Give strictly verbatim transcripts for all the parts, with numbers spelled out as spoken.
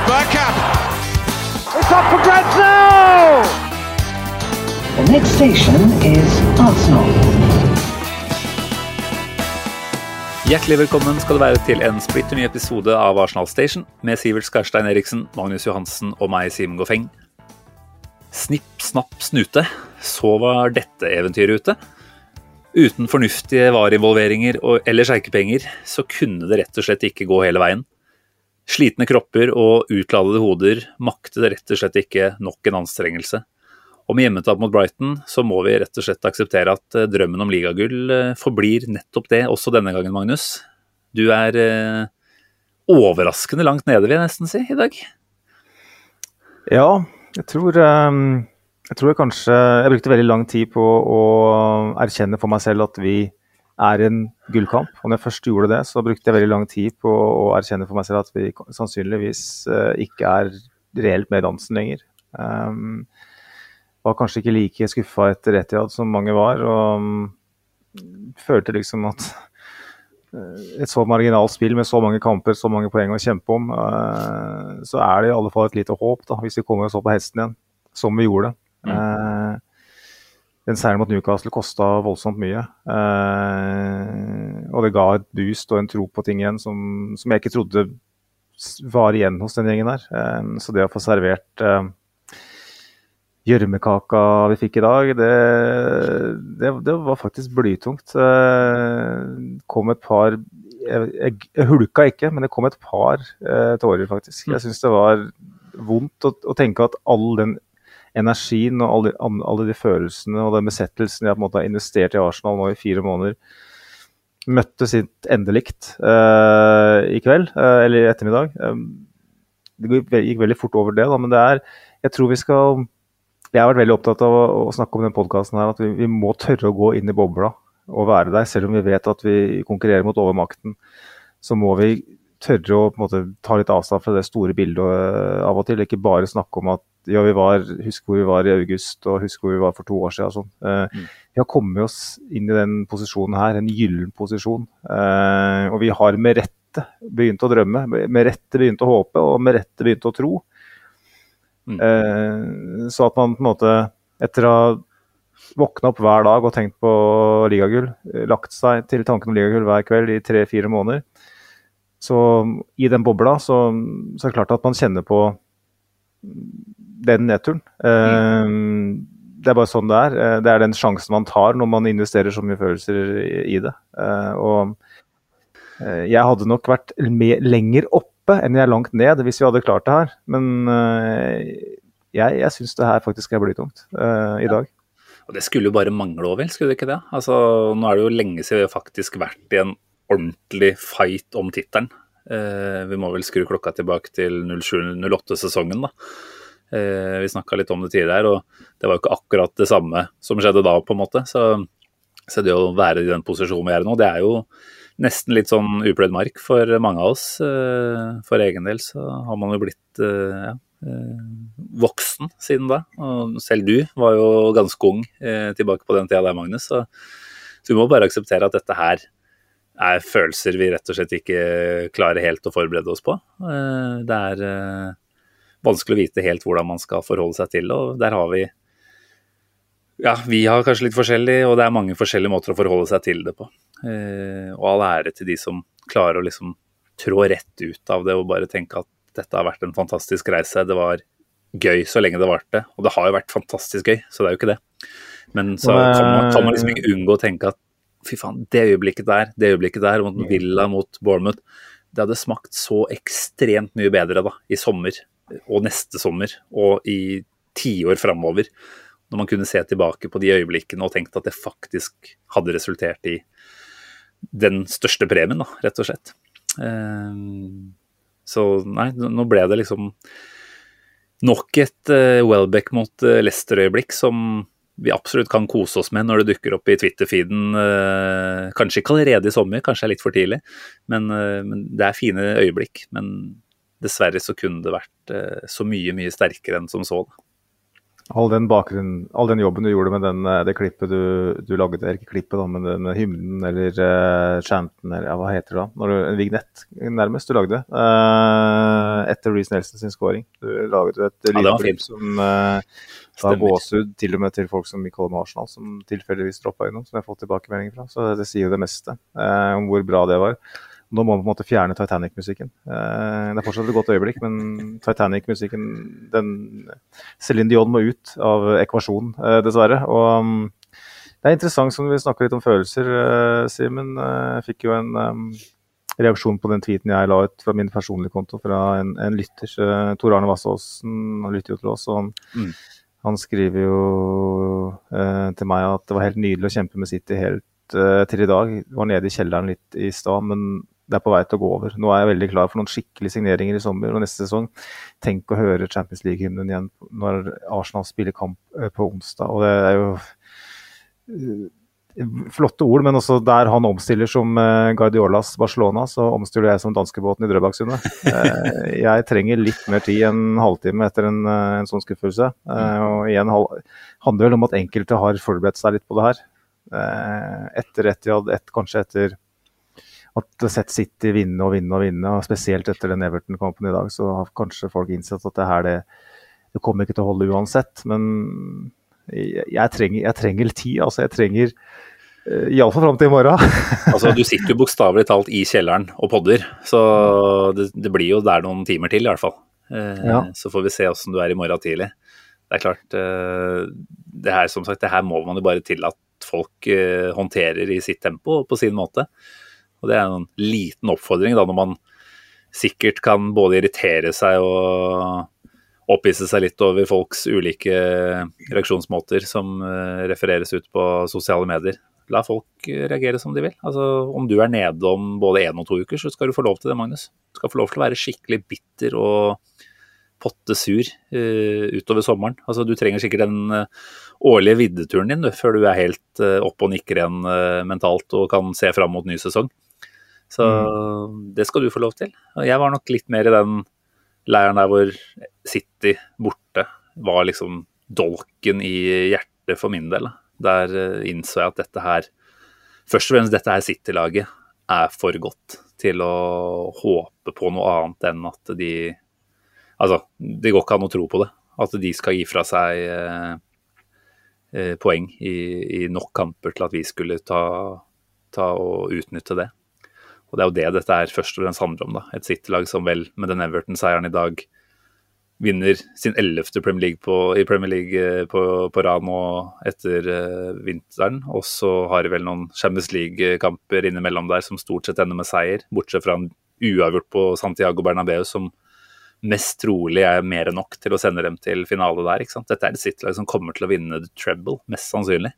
Bergkamp. It's up for grabs now! The next station is Arsenal. Hjertelig velkommen skal det være til en splitter ny episode av Arsenal Station med Sivert Skarstein Eriksen, Magnus Johansen og meg, Simon Goffeng. Snipp, snapp, snute, så var dette eventyret ute. Uten fornuftige varinvolveringer eller skjerkepenger, så kunne det rett og slett ikke gå hele veien. Slitne kropper og utladede hoder makte det rett og slett ikke nok en anstrengelse. Og med hjemmetap mot Brighton, så må vi rett og slett akseptere at drømmen om ligagull forblir nettopp det, også denne gangen, Magnus. Du er eh, overraskende langt nede, vil jeg nesten si, i dag. Ja, jeg tror... Um Jeg tror jeg kanskje, jeg brukte veldig lang tid på å erkjenne for meg selv at vi er en gullkamp. Og når jeg først gjorde det, så brukte jeg veldig lang tid på å erkjenne for meg selv at vi sannsynligvis ikke er reelt med i dansen lenger. Um, var kanskje ikke like skuffet etter Etihad som mange var, og følte liksom at et så marginalt spill med så mange kamper, så mange poeng å kjempe om, uh, så er det i alle fall et lite håp da, hvis vi kommer oss opp på hesten igjen, som vi gjorde. Mm. Uh, den seieren mot Newcastle kostet voldsomt mye, uh, og det ga et boost og en tro på ting igjen som, som jeg ikke trodde var igjen hos den gjengen der. Uh, så det å få servert uh, gjørmekaka vi fikk i dag, det, det, det var faktisk blytungt. Uh, kom et par, jeg, jeg, jeg hulka ikke, men det kom et par uh, tårer faktisk. Jeg synes det var vondt å, å tenke at all den energien og alle, alle de følelsene og den besettelsen jeg på en måte har investert i Arsenal nå i fire måneder, møtte sitt endelikt uh, i kveld, uh, eller i ettermiddag. Um, det gikk veldig fort over det, da, men det er, jeg tror vi skal, jeg har vært veldig opptatt av å, å snakke om den podcasten her, at vi, vi må tørre å gå inn i bobla og være der, selv om vi vet at vi konkurrerer mot overmakten, så må vi tørre å på en måte, ta litt avstand fra det store bildet uh, av og til, ikke bare snakke om at ja, vi var, husk hvor vi var i august, og husk hvor vi var for to år siden. Sånn. Uh, mm. Vi har kommet oss inn i den posisjonen her, en gyllen posisjon. Uh, og vi har med rette begynt å drømme, med rette begynt å håpe, og med rette begynt å tro. Mm. Uh, så at man på en måte, etter å ha våknet opp hver dag og tenkt på ligagull, lagt seg til tanken om ligagull hver kveld i tre-fire måneder, så i den bobla, så, så er det klart at man kjenner på den nedturen. Mm. Det er bare sånn det er. Det er den sjansen man tar når man investerer så mye følelser i det. Og jeg hadde nok vært mer, lenger oppe enn jeg er langt ned hvis vi hadde klart det her. Men jeg, jeg synes det her faktisk er blytungt i dag. Ja. Og det skulle jo bare mangle over, vel? Skulle det ikke det? Altså, nå er det jo lenge siden vi faktisk vært i en ordentlig fight om tittelen. Eh, vi må vel skru klokka tilbake til null sju null åtte-sesongen da. Eh, vi snakket litt om det tidligere, og det var jo ikke akkurat det samme som skjedde da, på en måte. Så, så det å være i den posisjonen vi er nå, det er jo nesten litt sånn upløyd mark for mange av oss. Eh, for egen del så har man jo blitt eh, ja, eh, voksen siden da. Og selv du var jo ganske ung eh, tilbake på den tida der, Magnus. Så, så vi må bare akseptere at dette her er følelser vi rett og slett ikke klarer helt å forberede oss på. Det er vanskelig å vite helt hvordan man skal forholde seg til, og der har vi, ja, vi har kanskje litt forskjellig, og det er mange forskjellige måter å forholde seg til det på. Og all ære til de som klarer å liksom trå rett ut av det, og bare tenke at dette har vært en fantastisk reise, det var gøy så lenge det varte, og det har jo vært fantastisk gøy, så det er jo ikke det. Men så kan man, kan man liksom ikke unngå å tenke at fy faen, det øyeblikket der, det øyeblikket der, mot Villa, mot Bournemouth, det hadde smakt så ekstremt mye bedre da, i sommer, og neste sommer, og i ti år fremover, når man kunne se tilbake på de øyeblikkene og tenkt at det faktisk hadde resultert i den største premien da, rett og slett. Så nei, nå ble det liksom nok et Welbeck mot Leicester-øyeblikk som vi absolutt kan kose oss med når det dukker opp i Twitter-feeden, eh, kanskje ikke allerede i sommer, kanskje er litt for tidlig, men, eh, men det er fine øyeblikk, men dessverre så kunne det vært eh, så mye, mye sterkere enn som så. All den bakgrunnen, all den jobben du gjorde med den, det klippet du, du lagde, eller ikke klippet da, men den hymnen eller uh, chanten, eller ja, hva heter det da? Når du, en vignett nærmest du lagde, uh, etter Reece Nelson sin scoring. Du laget et ja, lydklipp som uh, var gåsud til og med til folk som i Colin Arsenal, som tilfeldigvis droppet innom, som jeg har fått tilbakemelding fra. Så det sier jo det meste uh, om hvor bra det var. Nå må man på en måte fjerne Titanic-musikken. Eh, det er fortsatt et godt øyeblikk, men Titanic-musikken, den Céline Dion må ut av ekvasjonen, eh, dessverre. Og um, det er interessant som vi snakker litt om følelser, uh, Simen. Uh, jeg fikk jo en um, reaksjon på den tweeten jeg la ut fra min personlige konto fra en, en lytter, uh, Tor Arne Vassåsen, han lytter jo til oss, og han, mm. han skriver jo uh, til meg at det var helt nydelig å kjempe med City helt uh, til i dag. Jeg var nede i kjelleren litt i stad, men det er på vei til å gå over. Nå er jeg veldig klar for noen skikkelige signeringer i sommer og neste sesong. Tenk å høre Champions League-hymnen igjen når Arsenal spiller kamp på onsdag. Og det er jo flotte ord, men også der han omstiller som Guardiolas Barcelona, så omstiller jeg som danskebåten i Drøbaksundet. Jeg trenger litt mer tid enn en halvtime etter en, en sånn skuffelse. Og igjen handler det om at enkelte har forberedt seg litt på det her. Etter Etihad, et, kanskje etter at sett City vinne og vinne og vinne, og spesielt etter den Everton-kampen i dag, så har kanskje folk innsett at det her, det, det kommer ikke til å holde uansett, men jeg, jeg, trenger, jeg trenger tid, altså jeg trenger, uh, i alle fall frem til i morgen. Altså du sitter jo bokstavelig talt i kjelleren og podder, så det, det blir jo der noen timer til i hvert fall. Uh, ja. Så får vi se hvordan du er i morgen tidlig. Det er klart, uh, det her som sagt, det her må man jo bare til at folk uh, håndterer i sitt tempo på sin måte. Og det er en liten oppfordring da, når man sikkert kan både irritere seg og opphisse seg litt over folks ulike reaksjonsmåter som refereres ut på sosiale medier. La folk reagere som de vil. Altså, om du er nede om både en og to uker, så skal du få lov til det, Magnus. Du skal få lov til å være skikkelig bitter og pottesur uh, utover sommeren. Altså, du trenger sikkert den uh, årlige viddeturen din du, før du er helt uh, opp og nikker igjen uh, mentalt og kan se frem mot ny sesong. Så mm. det skal du få lov til. Og jeg var nok litt mer i den leiren der hvor City borte var liksom dolken i hjertet for min del. Der uh, innså jeg at dette her, først og fremst dette her City-laget er for godt til å håpe på noe annet enn at de, altså det går ikke an å tro på det, at de skal gi fra seg uh, uh, poeng i, i nok kamper til at vi skulle ta, ta og utnytte det. Og det er jo det dette er først og fremst handler om da. Et City-lag som vel med den Everton-seieren i dag vinner sin ellevte Premier League på, i Premier League på, på rad nå etter uh, vinteren. Og så har de vel noen Champions League-kamper innimellom der som stort sett ender med seier, bortsett fra en uavgjort på Santiago Bernabeu som mest trolig er mer enn nok til å sende dem til finale der, ikke sant? Dette er et City-lag som kommer til å vinne the treble, mest sannsynlig.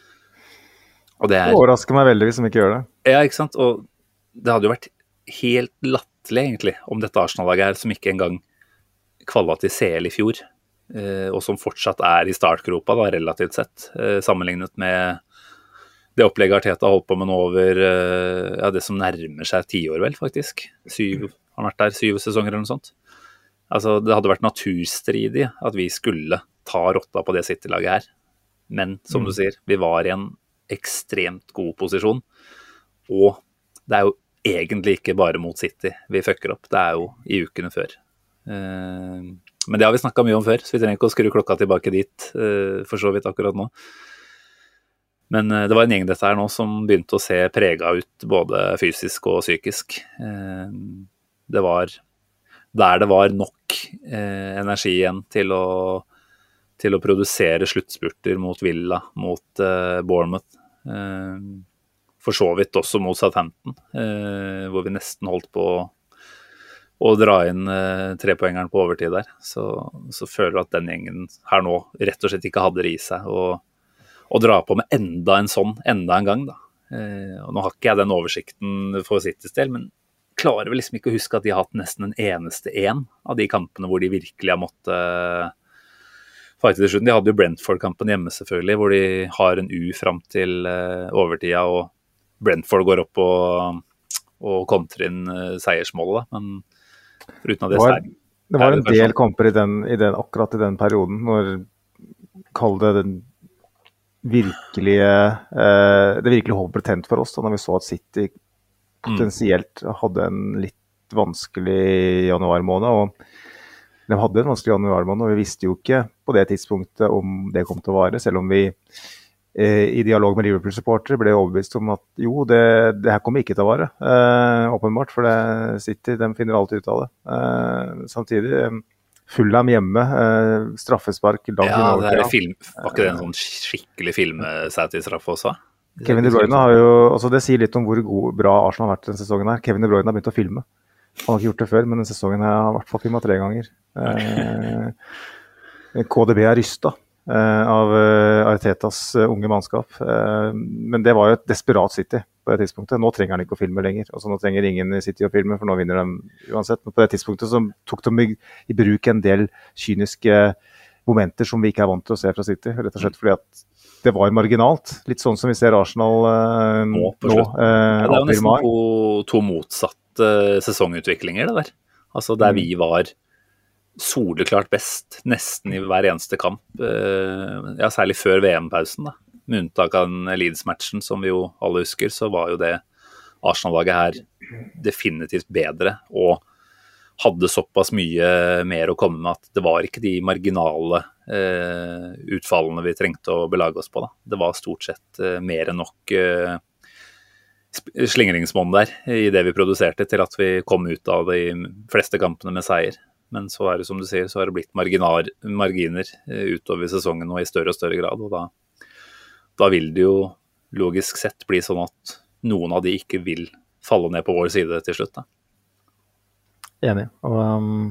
Og det er... overrasker meg veldig hvis de ikke gjør det. Ja, ikke sant? Og det hadde jo vært helt latterlig egentlig om dette Arsenal-laget her som ikke engang kvalet til C L i fjor, eh, og som fortsatt er i startgropa da, relativt sett, eh, sammenlignet med det opplegget Arteta har holdt på med nå over eh, ja, det som nærmer seg ti år vel faktisk. Syv, han har vært der syv sesonger eller noe sånt. Altså det hadde vært naturstridig at vi skulle ta rotta på det City-laget her. Men som mm. du sier, vi var i en ekstremt god posisjon, og det er jo egentlig ikke bare mot City vi fucker opp, det er jo i ukene før. Uh, men det har vi snakket mye om før, så vi trenger ikke å skru klokka tilbake dit, uh, for så vidt akkurat nå. Men uh, det var en gjeng dette her nå som begynte å se preget ut både fysisk og psykisk. Uh, det var der det var nok uh, energi igjen til å, til å produsere sluttspurter mot Villa, mot uh, Bournemouth. Uh, For så vidt også mot Southampton, eh, hvor vi nesten holdt på å, å dra inn eh, trepoengeren på overtid der. Så, så føler jeg at den gjengen her nå rett og slett ikke hadde det i seg å, å dra på med enda en sånn, enda en gang. Da. Eh, og nå har ikke jeg den oversikten for Citys del, men klarer vel liksom ikke å huske at de har hatt nesten en eneste en av de kampene hvor de virkelig har måttet fighte til slutten. De hadde jo Brentford-kampen hjemme selvfølgelig, hvor de har en U frem til eh, overtida, og Brentford går opp og, og kontrer inn uh, seiersmålet, da. Men foruten av det, det var, det det var en del kamper i den, i den, akkurat i den perioden, når kall det den virkelige, eh, det virkelige håpet ble tent for oss da når vi så at City potensielt hadde en litt vanskelig januar måned, og de hadde en vanskelig januar måned, og vi visste jo ikke på det tidspunktet om det kom til å vare, selv om vi eh, i dialog med Liverpool-supportere ble overbevist om at jo, det, det her kommer ikke til å vare, eh, åpenbart, for det City, de finner alltid ut av det. Eh, samtidig, Fulham hjemme, eh, straffespark langt ja, innover. Det er film, var ikke det en sånn skikkelig filmsett i straffe også? Kevin De Bruyne har jo, altså det sier litt om hvor god, bra Arsenal har vært denne sesongen her. Kevin De Bruyne har begynt å filme. Han har ikke gjort det før, men denne sesongen har i hvert fall filmet tre ganger. Eh, K D B er rystet eh, av uh, Artetas uh, unge mannskap. Eh, men det var jo et desperat City på det tidspunktet. Nå trenger han ikke å filme lenger. Altså, nå trenger ingen i City å filme, for nå vinner de uansett. Men på det tidspunktet så tok de i, i bruk en del kyniske momenter som vi ikke er vant til å se fra City. Rett og slett fordi at det var marginalt. Litt sånn som vi ser Arsenal eh, nå. nå eh, ja, det er jo nesten to, to motsatte sesongutviklinger, det der. Altså der mm. vi var soleklart best, nesten i hver eneste kamp. Eh, ja, særlig før V M-pausen, da. Med unntak av den Leeds-matchen, som vi jo alle husker, så var jo det Arsenal-laget her definitivt bedre, og hadde såpass mye mer å komme med at det var ikke de marginale eh, utfallene vi trengte å belage oss på. Da. Det var stort sett eh, mer enn nok eh, slingringsmonn der i det vi produserte til at vi kom ut av de fleste kampene med seier. Men så er det som du sier, så har det blitt marginar, marginer eh, utover sesongen og i større og større grad, og da, da vil det jo logisk sett bli sånn at noen av de ikke vil falle ned på vår side til slutt, da. Enig. Og um,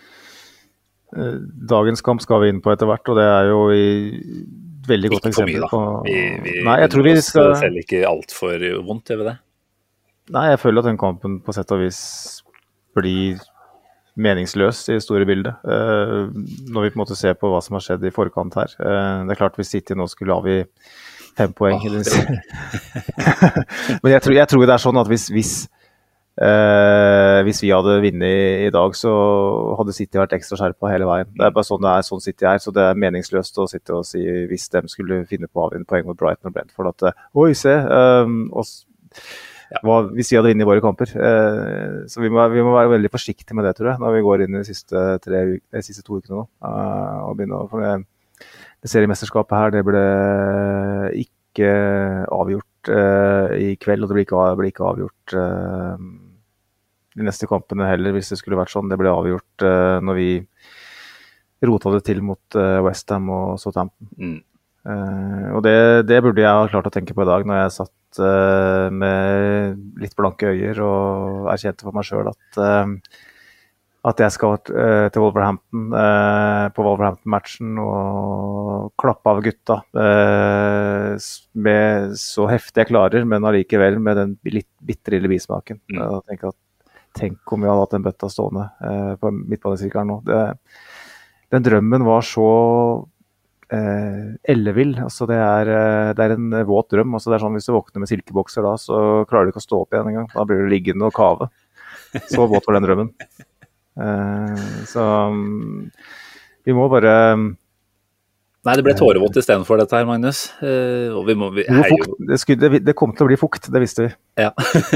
dagens kamp skal vi inn på etter hvert, og det er jo i veldig godt eksempel. Ikke for mye, da. Vi, vi Nei, jeg tror vi skal... selv ikke alt for vondt, gjør vi det? Nei, jeg føler at den kampen på sett og vis blir meningsløs i store bildet. Uh, når vi på en måte ser på hva som har skjedd i forkant her. Uh, det er klart hvis City nå skulle avgi fem poeng. Oh, Men jeg tror, jeg tror det er sånn at hvis, hvis Eh, hvis vi hadde vunnet i dag, så hadde City vært ekstra skjerpet hele veien. Det er bare sånn det er, sånn City er, så det er meningsløst å sitte og si hvis de skulle finne på å avvinne poeng mot Brighton og Brentford at oi, se, um, og, hva, hvis vi hadde vunnet i våre kamper. Eh, så vi må, vi må være veldig forsiktige med det, tror jeg, når vi går inn i de siste, tre, de siste to ukene nå. Uh, og begynne å, for det, det seriemesterskapet her, det ble ikke avgjort uh, i kveld, og det ble ikke, ble ikke avgjort uh, de neste kampene heller, hvis det skulle vært sånn. Det ble avgjort uh, når vi rota det til mot uh, West Ham og Southampton. Mm. Uh, og det, det burde jeg ha klart å tenke på i dag, når jeg satt uh, med litt blanke øyer og erkjente for meg selv at, uh, at jeg skal uh, til Wolverhampton uh, på Wolverhampton-matchen og klappe av gutta uh, med så heftig jeg klarer, men allikevel med den litt bitte lille bismaken. Mm. Jeg tenker at Tenk om vi hadde hatt en bøtta stående eh, på midtbanesirkelen nå. Det, den drømmen var så eh, ellevill. Altså det, er, det er en våt drøm. Altså det er sånn, hvis du våkner med silkebokser da, så klarer du ikke å stå opp igjen en gang. Da blir du liggende og kave. Så våt var den drømmen. Eh, så vi må bare... Nei, det ble tårevått i stedet for dette her, Magnus. Eh, og vi må, vi, det, fukt, det, skulle, det, det kom til å bli fukt, det visste vi. Ja.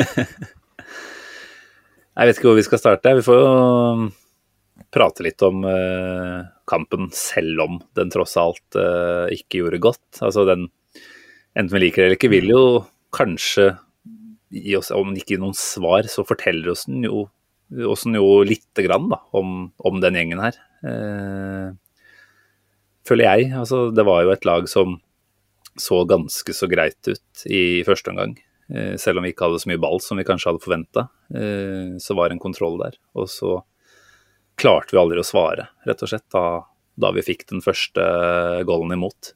Jeg vet ikke hvor vi skal starte. Vi får jo prate litt om uh, kampen, selv om den tross alt uh, ikke gjorde godt. Altså den, enten vi liker det eller ikke, vil jo kanskje gi oss, om ikke gi noen svar, så forteller oss den jo, oss den jo litt grann da, om, om den gjengen her. Uh, føler jeg. Altså, det var jo et lag som så ganske så greit ut i første omgang. Selv om vi ikke hadde så mye ball som vi kanskje hadde forventet, så var det en kontroll der. Og så klarte vi aldri å svare, rett og slett, da, da vi fikk den første goalen imot.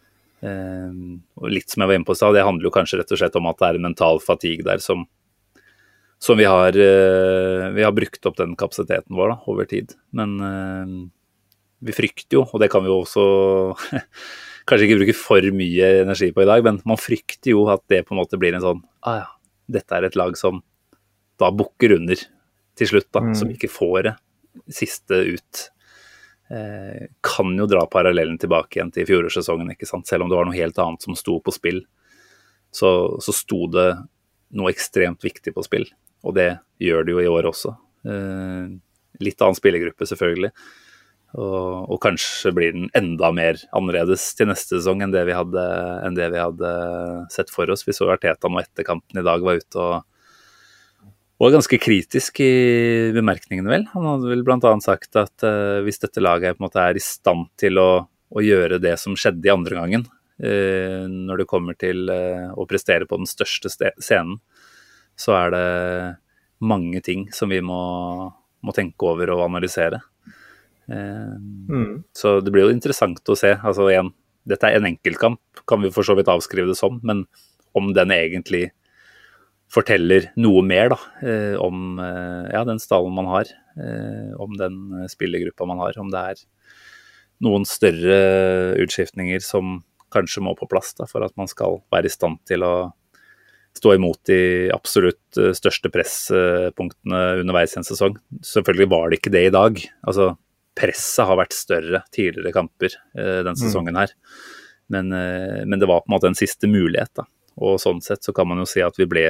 Og litt som jeg var inne på, så det handler jo kanskje rett og slett om at det er en mental fatigue der som, som vi har, vi har brukt opp den kapasiteten vår da, over tid. Men vi frykter jo, og det kan vi jo også... kanskje ikke bruke for mye energi på i dag, men man frykter jo at det på en måte blir en sånn, ah ja, dette er et lag som da bukker under til slutt da, mm. som ikke får det siste ut. eh, kan jo dra parallellen tilbake igjen til fjorårssesongen, ikke sant? Selv om det var noe helt annet som sto på spill, så, så sto det noe ekstremt viktig på spill, og det gjør det jo i år også. Eh, litt annen spillergruppe selvfølgelig, og, og kanskje blir den enda mer annerledes til neste sesong enn det vi hadde, enn det vi hadde sett for oss. Vi så Arteta nå etter kampen i dag var ute og var ganske kritisk i bemerkningene vel. Han hadde vel blant annet sagt at uh, hvis dette laget på en måte er i stand til å, å gjøre det som skjedde i andre gangen, uh, når det kommer til uh, å prestere på den største scenen, så er det mange ting som vi må, må tenke over og analysere. Uh, mm. Så det blir jo interessant å se. Altså igjen, dette er en enkeltkamp, kan vi for så vidt avskrive det som, men om den egentlig forteller noe mer da, eh, om eh, ja, den stallen man har, eh, om den spillergruppa man har, om det er noen større utskiftninger som kanskje må på plass da, for at man skal være i stand til å stå imot de absolutt største presspunktene underveis i en sesong. Selvfølgelig var det ikke det i dag. Altså, presset har vært større tidligere kamper eh, den sesongen her, men, eh, men det var på en måte en siste mulighet da, og sånn sett så kan man jo si at vi ble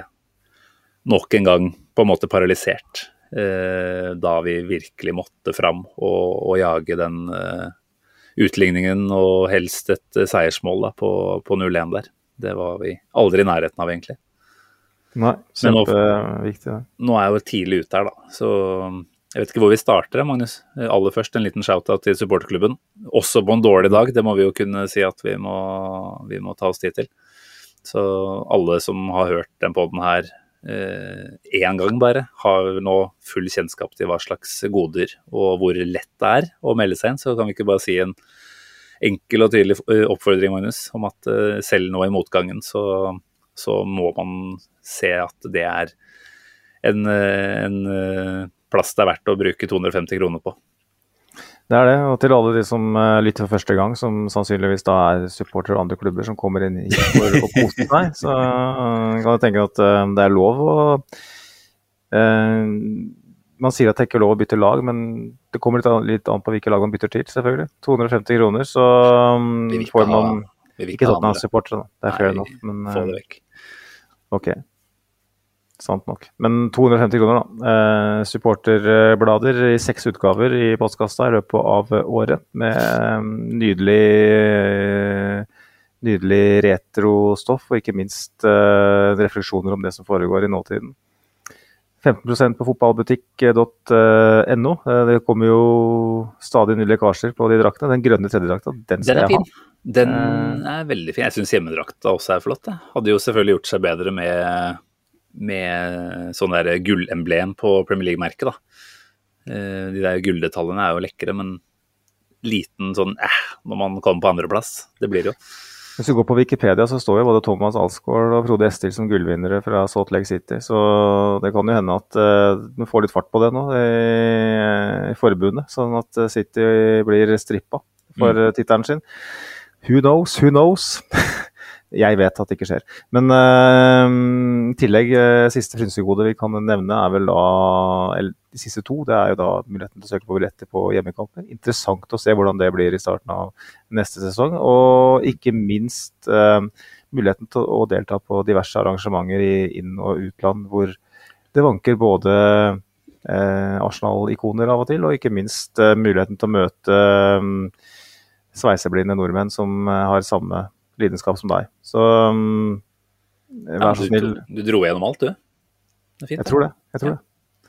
nok en gang på en måte paralysert eh, da vi virkelig måtte fram og, og jage den eh, utligningen og helst et eh, seiersmål da, på, på null én der. Det var vi aldri i nærheten av egentlig. Nei, kjempeviktig. Nå, nå er jeg jo tidlig ute her da, så jeg vet ikke hvor vi starter, Magnus. Aller først en liten shout-out til supporterklubben. Også på en dårlig dag, det må vi jo kunne si at vi må, vi må ta oss tid til. Så alle som har hørt den podden her én gang bare, har nå full kjennskap til hva slags goder og hvor lett det er å melde seg inn, så kan vi ikke bare si en enkel og tydelig oppfordring, Magnus, om at selv nå i motgangen så, så må man se at det er en, en plass det er verdt å bruke to hundre og femti kroner på. Det er det, og til alle de som lytter for første gang, som sannsynligvis da er supporter av andre klubber som kommer inn for å kose seg, så kan jeg tenke at det er lov å eh, man sier at det ikke er lov å bytte lag, men det kommer litt an, litt an på hvilke lag man bytter til, selvfølgelig. to hundre og femti kroner, så um, får man ikke, ikke tatt noen supportere, da. Det er fair enough. Men, få det vekk. Ok. Sant nok. Men to hundre og femti kroner da. Eh, supporterblader i seks utgaver i postkassa i løpet av året, med nydelig, nydelig retrostoff, og ikke minst eh, refleksjoner om det som foregår i nåtiden. femten prosent på fotballbutikk punktum no. Det kommer jo stadig nye lekkasjer på de draktene. Den grønne tredje drakta, den skal den er jeg fin. ha. Den er veldig fin. Jeg synes hjemmedrakta også er flott. Det hadde jo selvfølgelig gjort seg bedre med med sånn der gullemblem på Premier League-merket da. De der gulldetaljene er jo lekre, men liten sånn eh, når man kommer på andre plass. Det blir jo. Hvis du går på Wikipedia så står jo både Thomas Alsgaard og Frode Estil som gullvinnere fra Salt Lake City, så det kan jo hende at uh, du får litt fart på det nå i, i forbundet, sånn at City blir strippa for mm. tittelen sin. Who knows, who knows? Jeg vet at det ikke skjer. Men uh, i tillegg, uh, siste frynsegode vi kan nevne er vel da, eller de siste to, det er jo da muligheten til å søke på billetter på hjemmekamper. Interessant å se hvordan det blir i starten av neste sesong, og ikke minst uh, muligheten til å delta på diverse arrangementer i inn- og utland, hvor det vanker både uh, Arsenal-ikoner av og til, og ikke minst uh, muligheten til å møte um, sveiseblinde nordmenn som uh, har samme lidenskap som deg. Så um, vær så snill. Du, du dro gjennom alt, du. Det er fint. Jeg tror det. Jeg tror ja.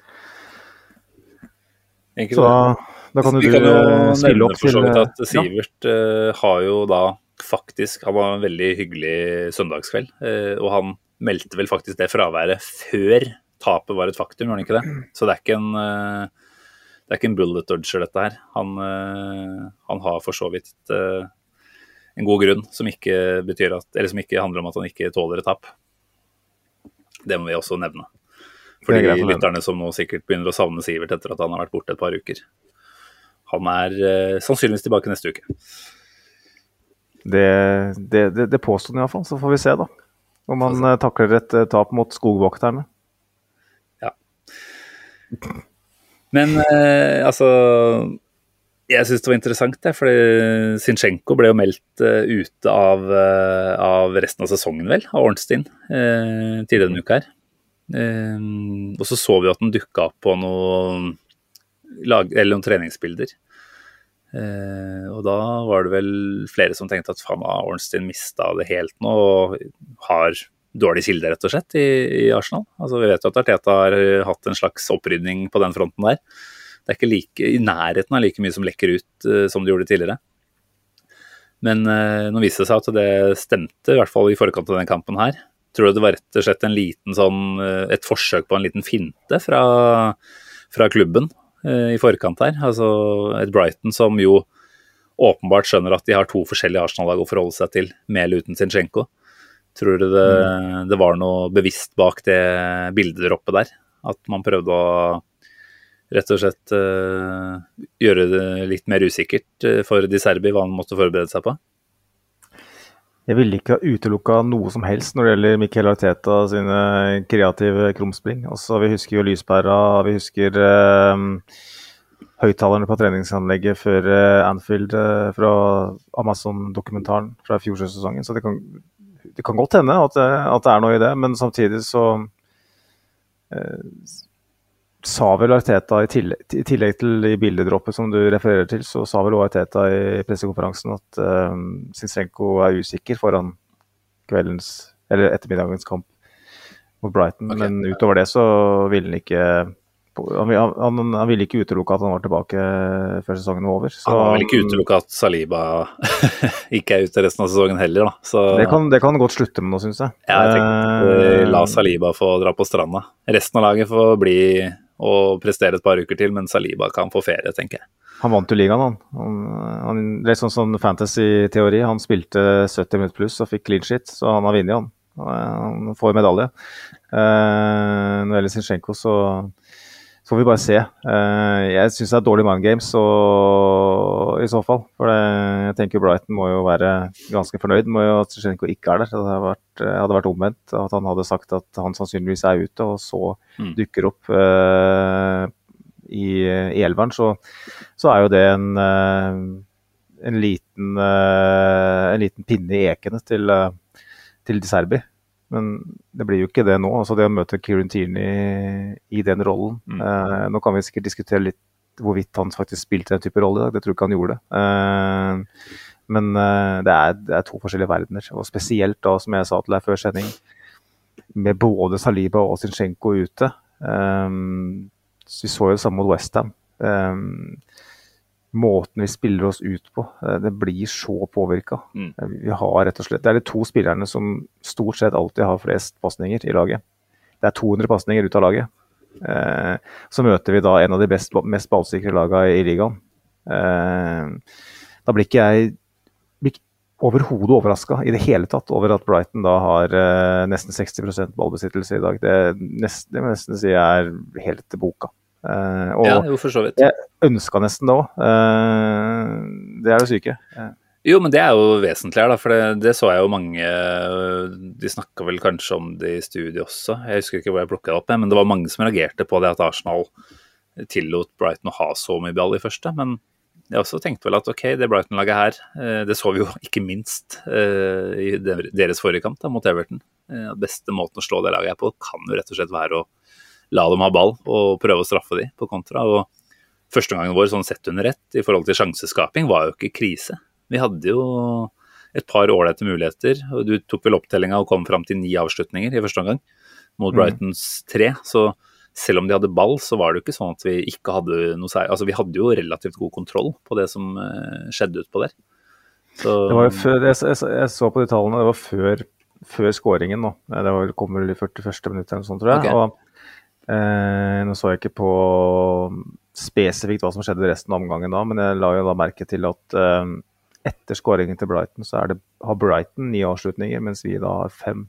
det. Så da, da kan du Vi kan jo stille opp til... at Sivert ja. uh, har jo da faktisk, han var en veldig hyggelig søndagskveld, uh, og han meldte vel faktisk det fraværet før tapet var et faktum, var det ikke det? Så det er ikke en, uh, det er ikke en bullet dodger dette her. Han, uh, han har for så vidt... Uh, en god grunn, som ikke betyr at, eller som ikke handler om at han ikke tåler et tap. Det må vi også nevne. For de lytterne som nå sikkert begynner å savne Sivert etter at han har vært borte et par uker. Han er eh, sannsynligvis tilbake neste uke. Det, det, det, det påstår han i hvert fall, så får vi se da. Om han altså. takler et tap mot skogvokterne. Ja. Men eh, altså... Jeg synes det var interessant, det, fordi Zinchenko ble jo meldt uh, ute av, uh, av resten av sesongen, vel, av Ornstein, uh, tidligere denne uka her. Uh, og så så vi at den dukket opp på noen, lag, eller noen treningsbilder. Uh, og da var det vel flere som tenkte at faen, Ornstein mistet det helt nå, og har dårlig kilde, rett og slett, i, i Arsenal. Altså, vi vet jo at Arteta har hatt en slags opprydning på den fronten der. Det er ikke like, i nærheten av like mye som lekker ut uh, som det gjorde tidligere. Men uh, nå viste det seg at det stemte, i hvert fall i forkant av den kampen her. Tror du det var rett og slett en liten sånn, uh, et forsøk på en liten finte fra, fra klubben uh, i forkant her? Altså et Brighton som jo åpenbart skjønner at de har to forskjellige Arsenal-lag å forholde seg til, med eller uten Zinchenko. Tror du det, mm. det var noe bevisst bak det bildedroppet der? At man prøvde å rett og slett uh, gjøre det litt mer usikkert uh, for De Serbi hva han måtte forberede seg på? Jeg ville ikke ha utelukket noe som helst når det gjelder Mikel Arteta sine kreative krumspring. Også, vi husker jo lyspæra, vi husker uh, høyttalerne på treningsanlegget før uh, Anfield uh, fra Amazon-dokumentaren fra fjorsesongen. Så det kan, det kan godt hende at, at det er noe i det, men samtidig så uh, sa vel Arteta i tillegg, i tillegg til i bildedroppet som du refererer til, så sa vel Arteta i pressekonferansen at uh, Zinchenko er usikker foran kveldens, eller ettermiddagens kamp mot Brighton, okay. Men utover det så ville han ikke han, han, han ville ikke utelukke at han var tilbake før sesongen var over. Så, han vil ikke utelukke at Saliba ikke er ute resten av sesongen heller da. Så, det, kan, det kan godt slutte med noe, synes jeg. Ja, jeg tenkte uh, la Saliba få dra på stranda. Resten av laget får bli og prestere et par uker til, men Saliba kan få ferie, tenker jeg. Han vant jo ligaen, han. han, han det er sånn, sånn fantasy-teori. Han spilte sytti minutter pluss og fikk clean shit, så han har vunnet, han. Han får medalje. Uh, når det gjelder Zinchenko, så får vi bare se. Uh, jeg synes det er dårlig mind games, så, i så fall. For det, jeg tenker Brighton må jo være ganske fornøyd med at Zinchenko ikke er der. Det hadde vært, hadde vært omvendt at han hadde sagt at han sannsynligvis er ute, og så mm. dukker opp uh, i, i elveren. Så, så er jo det en, uh, en, liten, uh, en liten pinne i ekene til, uh, til De Serbi. Men det blir jo ikke det nå, altså det å møte Kieran Tierney i den rollen. Mm. Eh, nå kan vi sikkert diskutere litt hvorvidt han faktisk spilte den type rolle i dag, det tror jeg ikke han gjorde. Eh, men eh, det, er, det er to forskjellige verdener, og spesielt da, som jeg sa til deg før sending, med både Saliba og Zinchenko ute. Eh, vi så jo det samme mot West Ham. Eh, måten vi spiller oss ut på, det blir så påvirket. Mm. Vi har rett og slett, det er de to spillerne som stort sett alltid har flest passninger i laget. Det er to hundre passninger ut av laget. Eh, så møter vi da en av de best, mest ballsikre lagene i ligaen. Eh, da blir ikke jeg blir overhodet overrasket i det hele tatt over at Brighton da har eh, nesten seksti prosent ballbesittelse i dag. Det, nest, det må jeg nesten si er helt til boka. Uh, og ja, jo, for så vidt. Jeg ønsket nesten det også. Uh, det er det syke. Uh. Jo, men det er jo vesentlig her da, for det, det så jeg jo mange, de snakket vel kanskje om det i studiet også, jeg husker ikke hvor jeg plukket opp det, men det var mange som reagerte på det at Arsenal tillot Brighton å ha så mye ball i første, men jeg også tenkte vel at ok, det Brighton-laget her, det så vi jo ikke minst i deres forrige kamp da, mot Everton. Beste måten å slå det laget her på kan jo rett og slett være å la dem ha ball og prøve å straffe dem på kontra. Og første gangen vår sånn sett under rett i forhold til sjanseskaping var jo ikke krise. Vi hadde jo et par årlete muligheter, og du tok vel opptellinga og kom fram til ni avslutninger i første omgang mot Brightons tre, så selv om de hadde ball, så var det jo ikke sånn at vi ikke hadde noe særlig. Altså vi hadde jo relativt god kontroll på det som skjedde ut på der. Så det var jo før, jeg, jeg, jeg så på de tallene, det var før, før scoringen nå. Det var, kom vel i førti-første minutt eller sånn, tror jeg. Okay. Og Eh, nå så jeg ikke på spesifikt hva som skjedde i resten av omgangen da, men jeg la jo da merke til at eh, etter scoringen til Brighton så er det, har Brighton ni avslutninger, mens vi da har fem.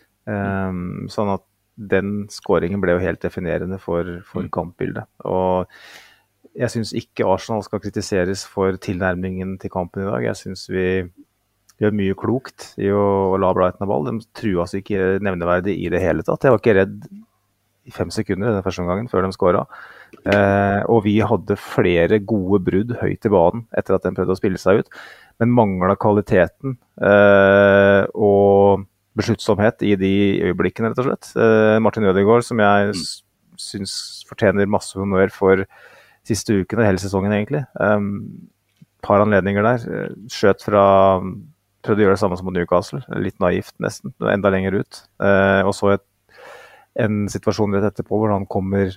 Eh, sånn at den scoringen ble jo helt definerende for, for kampbildet. Og jeg synes ikke Arsenal skal kritiseres for tilnærmingen til kampen i dag. Jeg synes vi gjør mye klokt i å, å la Brighton ha ball. De truer altså ikke nevneverdig i det hele tatt. Jeg var ikke redd i fem sekunder i den første omgangen før de skåret. Eh, og vi hadde flere gode brudd høyt i banen etter at den prøvde å spille seg ut, men manglet kvaliteten eh, og besluttsomhet i de øyeblikkene, rett og slett. Eh, Martin Ødegaard, som jeg mm. synes fortjener masse honnør for siste uken, hele sesongen egentlig. Um, par anledninger der, skjøt fra, prøvde å gjøre det samme som mot Newcastle, litt naivt nesten, enda lenger ut. Eh, og så et, en situasjon rett etterpå hvor han kommer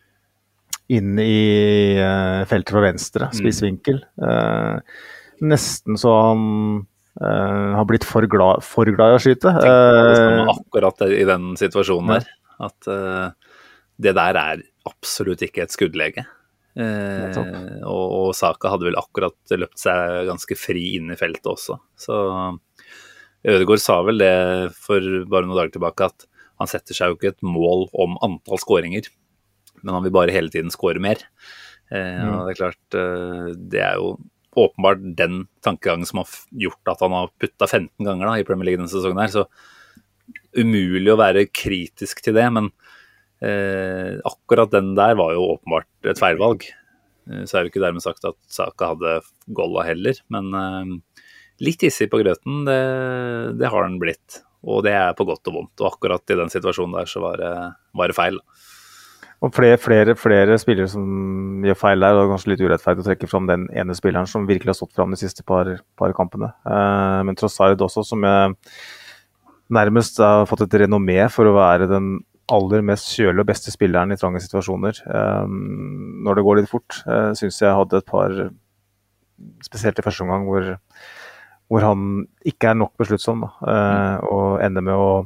inn i uh, feltet fra venstre, spissvinkel. Uh, nesten så han uh, har blitt for glad, for glad i å skyte. Uh, akkurat i den situasjonen der, at uh, det der er absolutt ikke et skuddlege. Uh, og, og Saka hadde vel akkurat løpt seg ganske fri inn i feltet også. Så Ødegaard sa vel det for bare noen dager tilbake, at han setter seg jo ikke et mål om antall skåringer, men han vil bare hele tiden skåre mer. Eh, mm. og det er klart, eh, det er jo åpenbart den tankegangen som har gjort at han har puttet femten ganger da, i Premier League denne sesongen her, så umulig å være kritisk til det, men eh, akkurat den der var jo åpenbart et feilvalg. Eh, så er det ikke dermed sagt at Saka hadde golla heller, men eh, litt hissig på grøten, det, det har han blitt, og det er på godt og vondt, og akkurat i den situasjonen der så var det, var det feil. Og flere, flere, flere spillere som gjør feil der, og det er kanskje litt urettferdig å trekke fram den ene spilleren som virkelig har stått fram de siste par, par kampene. Uh, men Trossard også, som jeg nærmest har fått et renommé for å være den aller mest kjølige og beste spilleren i trange situasjoner. Uh, når det går litt fort, uh, synes jeg hadde et par, spesielt i første omgang, hvor, hvor han ikke er nok besluttsom, da, uh, og ender med å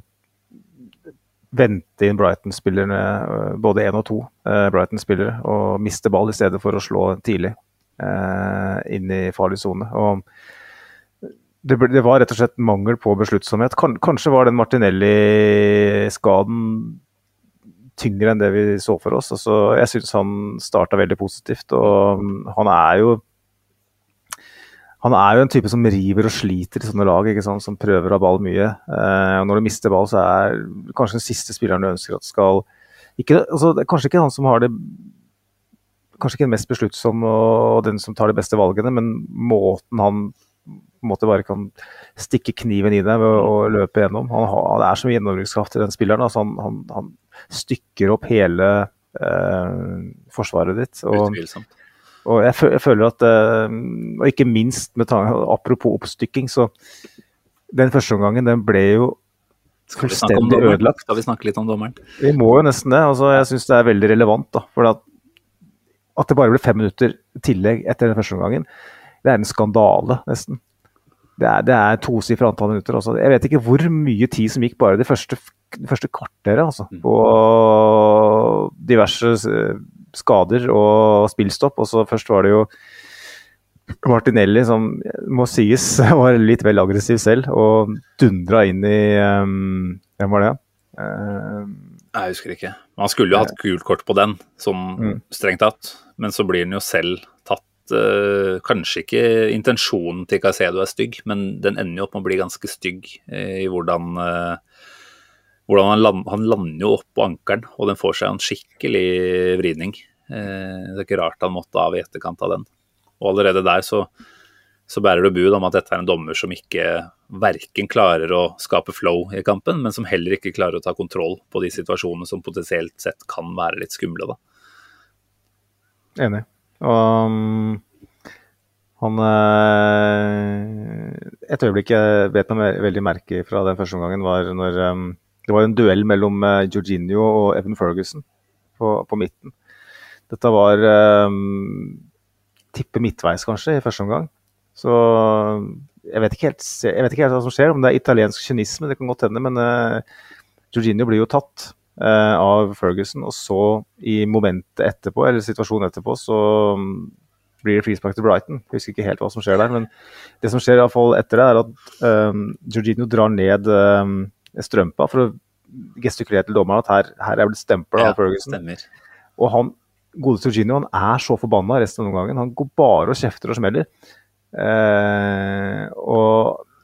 vente inn Brighton-spillerne, både en og to uh, Brighton-spillere, og miste ball i stedet for å slå tidlig uh, inn i farlig zone. Og det, det var rett og slett mangel på besluttsomhet. Kan, kanskje var den Martinelli-skaden tyngre enn det vi så for oss. Altså, jeg synes han startet veldig positivt, og han er jo Han er jo en type som river og sliter i sånne lag, ikke sant, som prøver å ha ball mye. Eh, og når du mister ball, så er kanskje den siste spilleren du ønsker at skal... Ikke, altså, det er kanskje ikke han som har det... Kanskje ikke den mest besluttsomme og den som tar de beste valgene, men måten han på en måte bare kan stikke kniven i deg ved å løpe gjennom. Han, har, det er så mye gjennombrukkskraft i den spilleren. Altså, han, han, han stykker opp hele eh, forsvaret ditt. Og, Utvilsomt. Og jeg, jeg føler at, og ikke minst med tanke, apropos oppstykking, så den første omgangen, den ble jo fullstendig ødelagt. Skal vi snakke litt om dommeren? Vi må jo nesten det, altså jeg synes det er veldig relevant da, for at, at det bare ble fem minutter tillegg etter den første omgangen, det er en skandale nesten. Det er, det er tosifret antall minutter, altså. Jeg vet ikke hvor mye tid som gikk bare det første, det første kvarteret, altså, på diverse skader og spillstopp, og så først var det jo Martinelli som må sies var litt vel aggressiv selv, og dundra inn i um, hvem var det? Uh, Jeg husker ikke. Han skulle jo hatt gult kort på den, som mm. strengt tatt, men så blir den jo selv tatt, uh, kanskje ikke intensjonen til Caicedo er stygg, men den ender jo opp med å bli ganske stygg uh, i hvordan uh, hvordan han, land, han lander jo opp på ankeren, og den får seg en skikkelig vridning. Eh, det er ikke rart han måtte av i etterkant av den. Og allerede der så, så bærer det bud om at dette er en dommer som ikke hverken klarer å skape flow i kampen, men som heller ikke klarer å ta kontroll på de situasjonene som potensielt sett kan være litt skumle. Da. Enig. Og um, han eh, et øyeblikk jeg vet meg veldig merke fra den første omgangen var når um, det var en duell mellom uh, Jorginho og Evan Ferguson på, på midten. Dette var um, tippe midtveis kanskje i første omgang. Så jeg vet ikke helt, jeg vet ikke helt hva som skjer, om det er italiensk kynisme, det kan godt hende, men uh, Jorginho blir jo tatt uh, av Ferguson, og så i momentet etterpå, eller situasjonen etterpå, så um, blir det frispark til Brighton. Jeg husker ikke helt hva som skjer der, men det som skjer i hvert fall etter det er at um, Jorginho drar ned um, strømpa for å gestikulere til dommeren at her, her er det stempel av ja, Ferguson. Stemmer. Og han, gode Jorginho, han er så forbannet resten av noen gangen. Han går bare og kjefter og smeller. Eh, og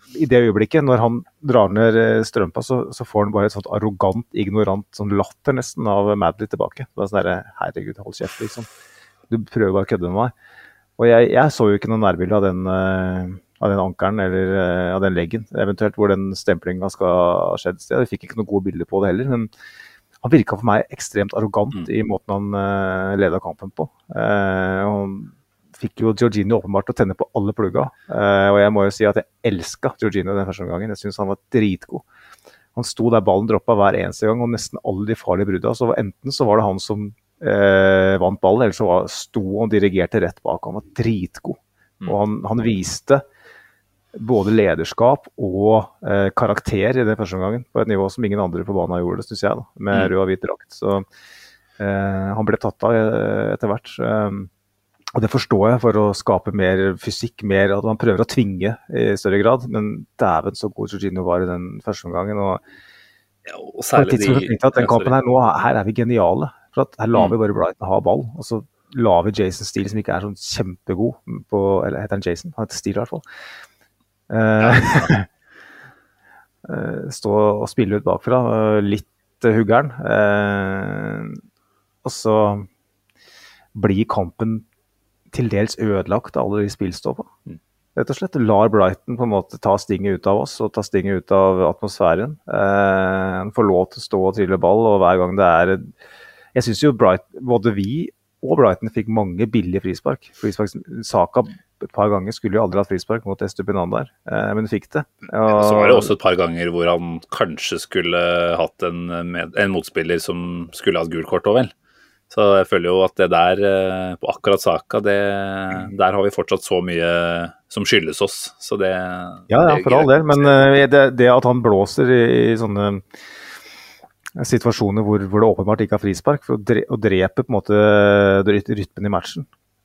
i det øyeblikket, når han drar ned strømpa, så, så får han bare et sånt arrogant, ignorant, sånn latter nesten av Madley tilbake. Det var sånn der, herregud, hold kjeft, liksom. Du prøver bare å kødde med meg. Og jeg, jeg så jo ikke noen nærbilde av den, av den ankeren, eller av den leggen, eventuelt hvor den stemplinga skal ha skjedd. Jeg fikk ikke noen gode bilder på det heller, men han virket for meg ekstremt arrogant i måten han ledet kampen på. Og han fikk jo Jorginho åpenbart å tenne på alle plugga, uh, og jeg må jo si at jeg elsket Jorginho den første gangen. Jeg synes han var dritgod. Han sto der ballen droppet hver eneste gang, og nesten alle de farlige brudda, så enten så var det han som uh, vant ballen, eller så var, sto og dirigerte rett bak. Han var dritgod, mm. og han, han viste både lederskap og uh, karakter i den første gangen, på et nivå som ingen andre på banen gjorde, synes jeg, da, med mm. rød og hvit drakt. Så uh, han ble tatt av etter hvert. Um, Og det forstår jeg for å skape mer fysikk, mer at man prøver å tvinge i større grad, men dæven så god Jorginho var i den første gangen, og, ja, og særlig de... Jeg at den kampen her, nå, her er vi geniale, for at her lar vi bare Brighton ha ball, og så lar vi Jason Steele, som ikke er sånn kjempegod på, eller heter han Jason? Han heter Steele i hvert fall. Uh, uh, stå og spille ut bakfra, uh, litt uh, huggeren, uh, og så blir kampen til dels ødelagt av alle de spillstoppa. Rett og slett lar Brighton på en måte ta stinget ut av oss og ta stinget ut av atmosfæren. Eh, han får lov til å stå og trille ball, og hver gang det er... Jeg synes jo Brighton, både vi og Brighton fikk mange billige frispark. frispark. Saka et par ganger skulle jo aldri hatt frispark mot Estupinan der, eh, men fikk det. Og... Så var det også et par ganger hvor han kanskje skulle hatt en, med, en motspiller som skulle hatt gult kort også, vel? Så jeg føler jo at det der, på akkurat Saka, det, der har vi fortsatt så mye som skyldes oss. Så det, ja, ja, for all del, men det, det at han blåser i, i sånne situasjoner hvor, hvor det åpenbart ikke har frispark, for å, dre, å drepe på en måte rytmen i matchen.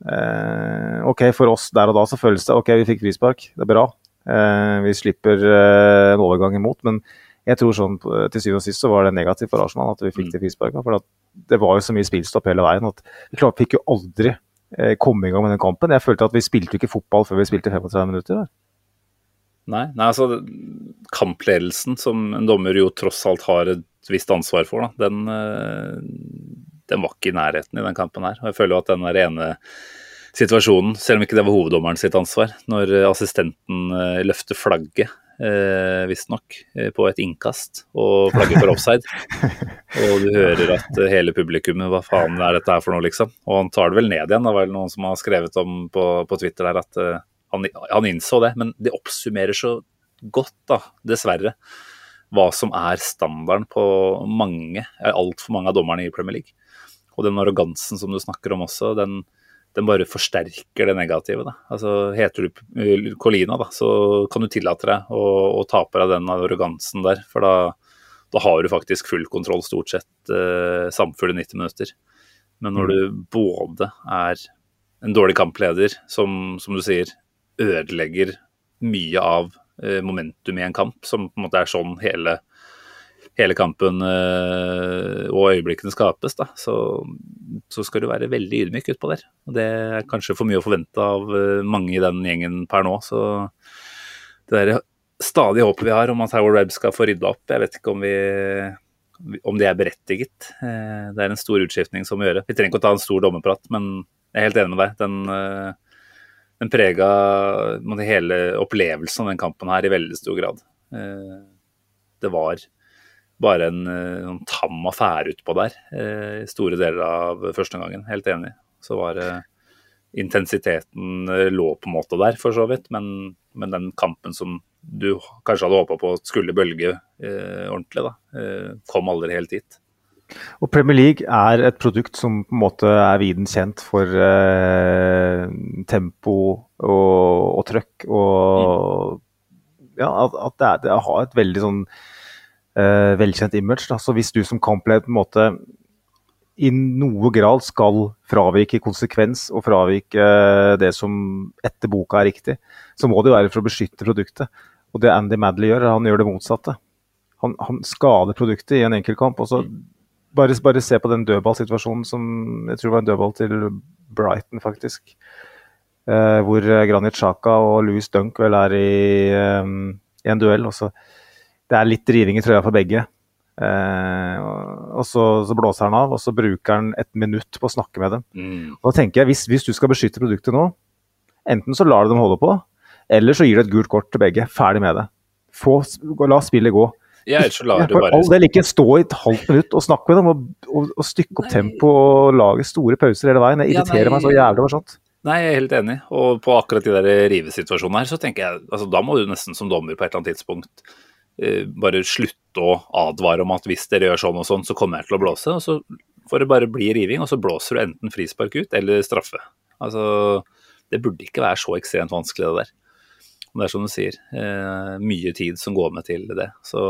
Eh, ok, for oss der og da så føles det, ok, vi fikk frispark, det er bra. Eh, vi slipper eh, en overgang imot, men jeg tror sånn, til syvende og sist så var det negativt for Arsenal at vi fikk det frisparket, for at det var jo så mye spillstopp hele veien, at vi klart fikk jo aldri eh, komme i gang med den kampen. Jeg følte at vi spilte ikke fotball før vi spilte femogtredve minutter. Der. Nei, nei, altså kampledelsen som en dommer jo tross alt har et visst ansvar for, da, den, den var ikke i nærheten i den kampen her. Og jeg føler jo at den er ene situasjonen, selv om ikke det var hoveddommeren sitt ansvar, når assistenten løfter flagget, Eh, visst nok, eh, på et innkast og flagget for offside og du hører at eh, hele publikummet, hva faen er dette her for noe liksom, og han tar det vel ned igjen. Det var vel noen som har skrevet om på, på Twitter der at eh, han, han innså det, men det oppsummerer så godt da, dessverre, hva som er standarden på mange, alt for mange av dommerne i Premier League, og den arrogansen som du snakker om også, den den bare forsterker det negative. Da. Altså, heter du Colina, da, så kan du tillate deg å, å ta på deg den arrogansen der, for da, da har du faktisk full kontroll stort sett eh, samfulle nitti minutter. Men når du både er en dårlig kampleder, som, som du sier, ødelegger mye av eh, momentum i en kamp, som på en måte er sånn hele hele kampen øh, og øyeblikkene skapes, da, så, så skal du være veldig ydmyk ut på der. Og det er kanskje for mye å forvente av øh, mange i den gjengen per nå, så det er stadig håpet vi har om at Howard Webb skal få rydda opp. Jeg vet ikke om, vi, om det er berettiget. Eh, det er en stor utskiftning som må gjøre. Vi trenger ikke å ta en stor dommerprat, men jeg er helt enig med deg. Den, øh, den preget hele opplevelsen av den kampen her i veldig stor grad. Eh, det var bare en, en tam affære utpå der, eh, store deler av første gangen, helt enig. Så var det eh, intensiteten lå på en måte der, for så vidt, men, men den kampen som du kanskje hadde håpet på skulle bølge eh, ordentlig, da, eh, kom aldri helt hit. Og Premier League er et produkt som på en måte er viden kjent for eh, tempo og, og trøkk, og mm. ja, at, at det, er, det har et veldig sånn Uh, velkjent image, da. Så hvis du som kampleder på en måte i noe grad skal fravike konsekvens og fravike uh, det som etter boka er riktig, så må det jo være for å beskytte produktet. Og det Andy Madley gjør, han gjør det motsatte. Han, han skader produktet i en enkeltkamp, og så bare, bare se på den dødballsituasjonen som, jeg tror var en dødball til Brighton faktisk, uh, hvor Granit Xhaka og Louis Dunk vel er i um, i en duell, og så det er litt driving i trøya for begge. Eh, og så, så blåser han av, og så bruker han et minutt på å snakke med dem. Mm. Og da tenker jeg, hvis, hvis du skal beskytte produktet nå, enten så lar du dem holde på, eller så gir du et gult kort til begge, ferdig med det. Få, la spillet gå. Ja, ellers så lar Jeg du får bare... all del ikke stå i et halvt minutt og snakke med dem, og, og, og stykke opp Nei. tempo og lage store pauser hele veien. Det Ja, irriterer nei. meg så jævlig over sånt. Nei, jeg er helt enig. Og på akkurat de der rivesituasjonene her, så tenker jeg, altså da må du nesten som dommer på et eller annet tidspunkt eh, bare slutte å advare om at hvis dere gjør sånn og sånn, så kommer jeg til å blåse, og så får det bare bli riving, og så blåser du enten frispark ut eller straffe. Altså, det burde ikke være så ekstremt vanskelig det der. Og det er som du sier, eh, mye tid som går med til det. Så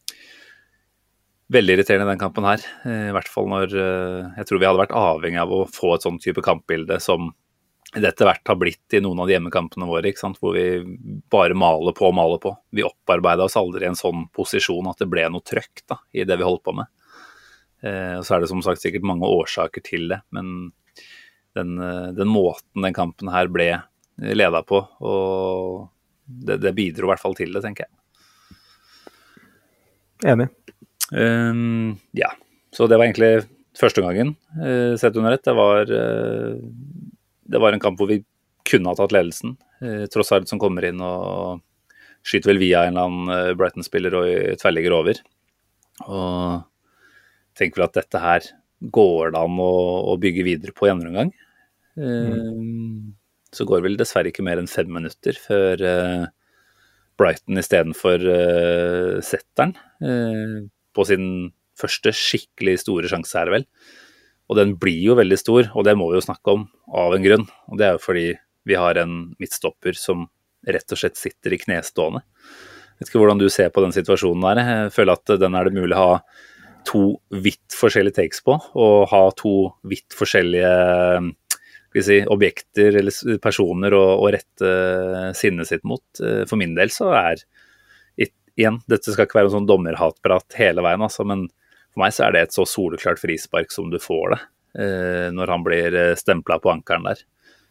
veldig irriterende den kampen her, eh, i hvert fall når eh, jeg tror vi hadde vært avhengig av å få et sånn type kampbilde som dette hvert har blitt i noen av de hjemmekampene våre, ikke sant? Hvor vi bare maler på og maler på. Vi opparbeidet oss aldri i en sånn posisjon at det ble noe trøkk da, i det vi holdt på med. Eh, og så er det som sagt sikkert mange årsaker til det, men den, den måten den kampen her ble ledet på, og det, det bidro i hvert fall til det, tenker jeg. Enig. Um, ja, så det var egentlig første gangen uh, sett under ett. Det var, uh, det var en kamp hvor vi kunne ha tatt ledelsen. Uh, Trossard som kommer inn og skyter vel via en eller annen uh, Brighton-spiller og tverrligger over. Og tenker vel at dette her går det an å, å bygge videre på i andre omgang. Uh, mm. Så går vel dessverre ikke mer enn fem minutter før uh, Brighton i stedet for uh, setteren uh, på sin første skikkelig store sjanse her vel. Og den blir jo veldig stor, og det må vi jo snakke om av en grunn. Og det er jo fordi vi har en midtstopper som rett og slett sitter i knestående. Jeg vet ikke hvordan du ser på den situasjonen der. Jeg føler at den er det mulig å ha to vidt forskjellige takes på, og ha to vidt forskjellige skal vi si, objekter eller personer å, å rette sinnet sitt mot. For min del så er igjen, dette skal ikke være en sånn dommerhatprat hele veien, altså, men for meg så er det et så soleklart frispark som du får det, eh, når han blir stemplet på ankeren der.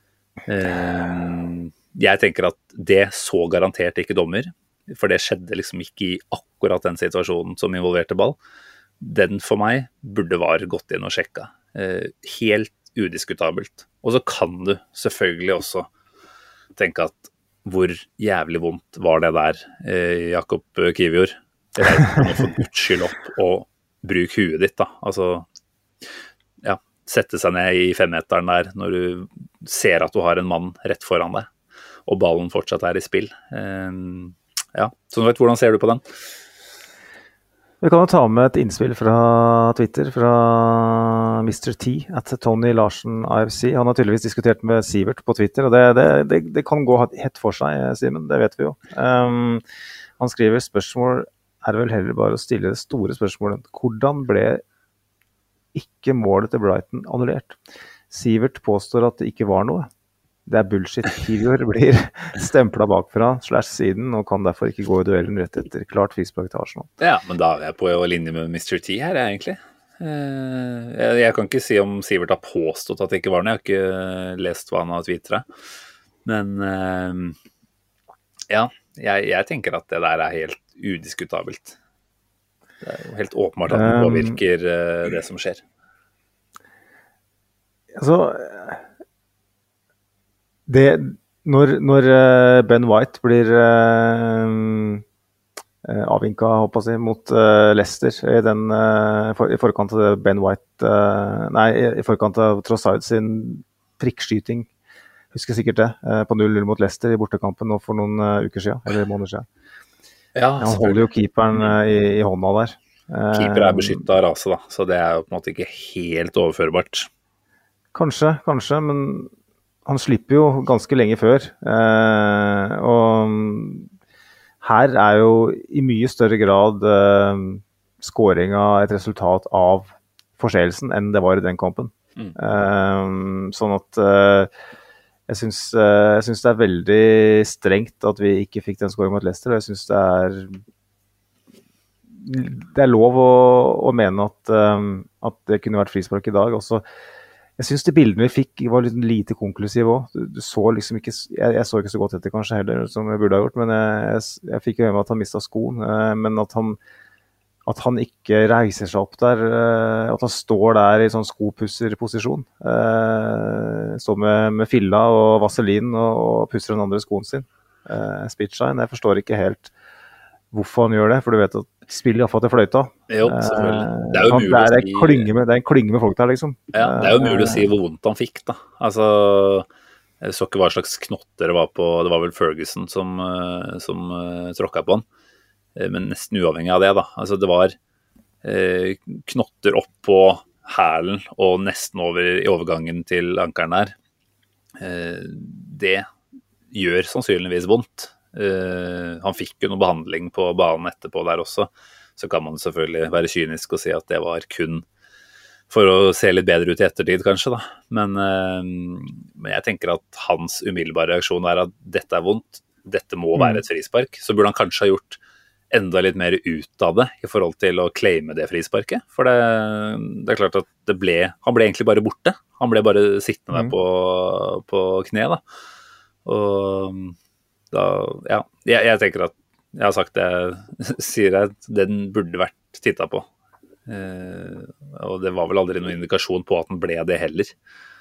Eh, jeg tenker at det så garantert ikke dommer, for det skjedde liksom ikke i akkurat den situasjonen som involverte ball. Den for meg burde var gått inn og sjekka. Eh, helt udiskutabelt. Og så kan du selvfølgelig også tenke at hvor jævlig vondt var det der, eh, Jakob Kivior. Det er noe for Guds skyld opp og bruk huet ditt da. Altså, ja, sette seg ned i femmeteren der når du ser at du har en mann rett foran deg, og ballen fortsatt er i spill. Eh, ja, så du vet, hvordan ser du på den? Vi kan jo ta med et innspill fra Twitter, fra mister T, at Tony Larsen A F C. Han har tydeligvis diskutert med Sivert på Twitter, og det, det, det, det kan gå hett for seg, Simen, det vet vi jo. Um, han skriver, spørsmål er vel heller bare å stille det store spørsmålet. Hvordan ble ikke målet til Brighton annullert? Sivert påstår at det ikke var noe. Det er bullshit. Kivior blir stemplet bakfra slash siden og kan derfor ikke gå i duellen rett etter. Klart frispark til Arsenal. Ja, men da er jeg på linje med mister T her, egentlig. Jeg, jeg kan ikke si om Sivert har påstått at det ikke var noe. Jeg har ikke lest hva han har twitret. Men ja, jeg, jeg tenker at det der er helt udiskutabelt. Det er jo helt åpenbart at det påvirker det som skjer. Altså... Det, når, når Ben White blir uh, avvinket, håper jeg, mot uh, Leicester i, den, uh, for, i forkant av Ben White, uh, nei, i forkant av Trossard sin prikkskyting, husker jeg sikkert det, uh, på null null mot Leicester i bortekampen nå for noen uh, uker siden, eller måneder siden. Ja, han holder jo keeperen uh, i, i hånda der. Uh, Keeper er beskyttet av rase da, så det er jo på en måte ikke helt overførbart. Kanskje, kanskje, men han slipper jo ganske lenge før, eh, og her er jo i mye større grad eh, scoringa et resultat av forseelsen enn det var i den kampen. Mm. Eh, sånn at eh, jeg synes, eh, jeg synes det er veldig strengt at vi ikke fikk den scoringen mot Leicester, og jeg synes det er det er lov å, å mene at, um, at det kunne vært frispark i dag. Også, Jeg synes de bildene vi fikk var litt lite konklusive også. Du, du så liksom ikke, jeg, jeg så ikke så godt etter kanskje heller, som jeg burde ha gjort, men jeg, jeg, jeg fikk jo med at han mistet skoen, eh, men at han, at han ikke reiser seg opp der, eh, at han står der i sånn skopusserposisjon, eh, står med, med filla og vaselin og, og pusser den andre skoen sin, eh, Spitshine. Jeg forstår ikke helt hvorfor han gjør det, for du vet at spiller i hvert fall til fløyta. Jo, selvfølgelig. Det er jo mulig det er, å si... klynge med, det er en klynge med folk der, liksom. Ja, det er jo mulig å si hvor vondt han fikk, da. Altså, jeg så ikke hva slags knotter det var på, det var vel Ferguson som, som uh, tråkket på han. Men nesten uavhengig av det, da. Altså, det var uh, knotter opp på hælen og nesten over i overgangen til ankeren der. Uh, det gjør sannsynligvis vondt. Uh, han fikk jo noe behandling på banen etterpå der også, så kan man selvfølgelig være kynisk og si at det var kun for å se litt bedre ut i ettertid kanskje da, men, uh, men jeg tenker at hans umiddelbare reaksjon er at dette er vondt, dette må være et frispark, så burde han kanskje ha gjort enda litt mer ut av det i forhold til å claime det frisparket, for det, det er klart at det ble, han ble egentlig bare borte, han ble bare sittende der på, på kne da, og Da, ja, jeg, jeg tenker at jeg har sagt det, sier jeg at den burde vært tittet på. Eh, og det var vel aldri noen indikasjon på at den ble det heller.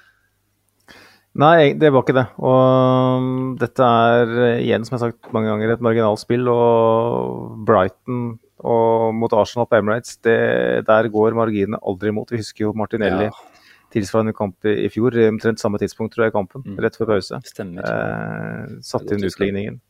Nei, det var ikke det. Og dette er igjen, som jeg har sagt mange ganger, et marginalt spill. Og Brighton og mot Arsenal på Emirates, det, der går marginene aldri imot. Vi husker jo Martinelli. Ja. Tilsvarende kamp i fjor, omtrent samme tidspunkt tror jeg i kampen, mm. rett før pause. Stemmer. Eh, satt inn utligningen.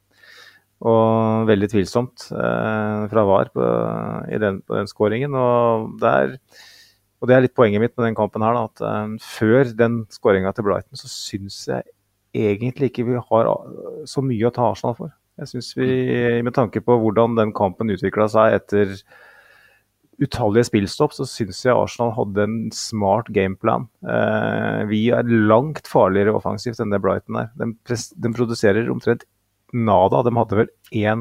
Og veldig tvilsomt eh, fra V A R på, i den, på den scoringen. Og, der, og det er litt poenget mitt med den kampen her, da, at eh, før den scoringen til Brighton, så synes jeg egentlig ikke vi har så mye å ta Arsenal for. Jeg synes vi, med tanke på hvordan den kampen utviklet seg etter utallige spillstopp, så synes jeg Arsenal hadde en smart gameplan. Eh, vi er langt farligere offensivt enn det Brighton er. De, de produserer omtrent nada. De hadde vel en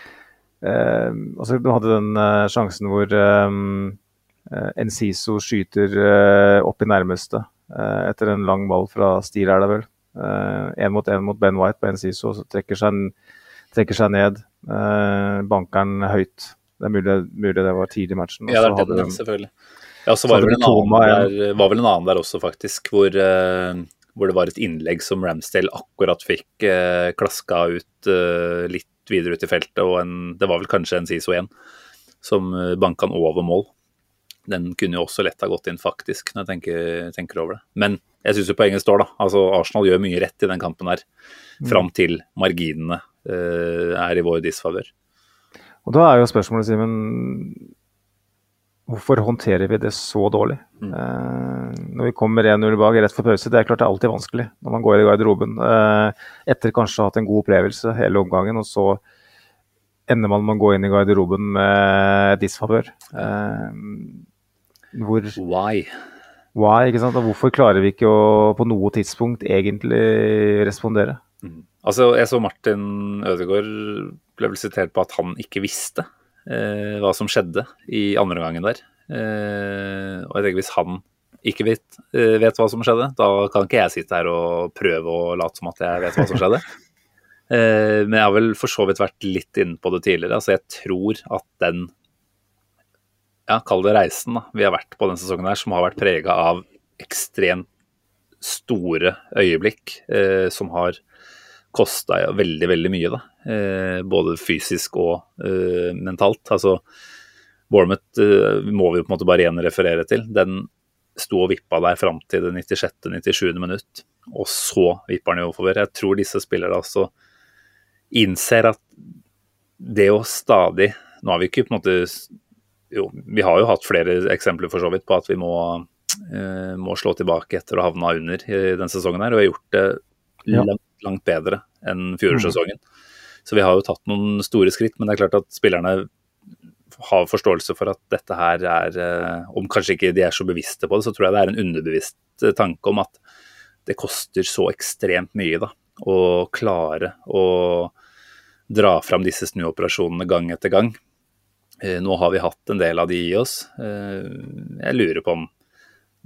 eh, altså de hadde den eh, sjansen hvor eh, Enciso skyter eh, opp i nærmeste eh, etter en lang ball fra Stier er det vel. Eh, en mot en mot Ben White på Enciso, så trekker seg, trekker seg ned, eh, bankeren høyt. Det er mulig, mulig det var tidlig i matchen. Ja, det er den, de, selvfølgelig. Ja, så var, så det vel der, var vel en annen der også faktisk, hvor, uh, hvor det var et innlegg som Ramsdale akkurat fikk uh, klaska ut uh, litt videre ut i feltet, og en, det var vel kanskje en Siso igjen, som uh, banket han over mål. Den kunne jo også lett ha gått inn faktisk, når jeg tenker, tenker over det. Men jeg synes jo poenget står da. Altså, Arsenal gjør mye rett i den kampen her, fram til marginene uh, er i vår disfavør. Og da er jo spørsmålet, Simen, hvorfor håndterer vi det så dårlig? Mm. Eh, når vi kommer en null bak rett for pause, det er klart det er alltid vanskelig når man går i garderoben. Eh, etter kanskje å ha hatt en god opplevelse hele omgangen, og så ender man med å gå inn i garderoben med disfavør. Eh, hvor... Why? Why, ikke sant? Og hvorfor klarer vi ikke å på noe tidspunkt egentlig respondere? Mm. Altså, jeg så Martin Ødegaard ble vel sitert på at han ikke visste eh, hva som skjedde i andre gangen der. Eh, og jeg tenker hvis han ikke vet, eh, vet hva som skjedde, da kan ikke jeg sitte her og prøve å late som at jeg vet hva som skjedde. eh, men jeg har vel for så vidt vært litt inne på det tidligere. Altså, jeg tror at den, ja, kall det reisen da, vi har vært på den sesongen her, som har vært preget av ekstremt store øyeblikk, eh, som har kostet ja, veldig, veldig mye da, eh, både fysisk og eh, mentalt. Altså, Bournemouth eh, må vi på en måte bare igjen referere til. Den sto og vippet der frem til det nittisjette nittisjuende minutt, og så vipper den jo oppover. Jeg tror disse spillere altså innser at det å stadig, nå har vi ikke på en måte, jo, vi har jo hatt flere eksempler for så vidt på at vi må, eh, må slå tilbake etter å havne under i den sesongen her, og vi har gjort det ja. langt langt bedre enn fjorårssesongen. Så vi har jo tatt noen store skritt, men det er klart at spillerne har forståelse for at dette her er, om kanskje ikke de er så bevisste på det, så tror jeg det er en underbevisst tanke om at det koster så ekstremt mye da, å klare å dra fram disse snuoperasjonene gang etter gang. Nå har vi hatt en del av de i oss. Jeg lurer på om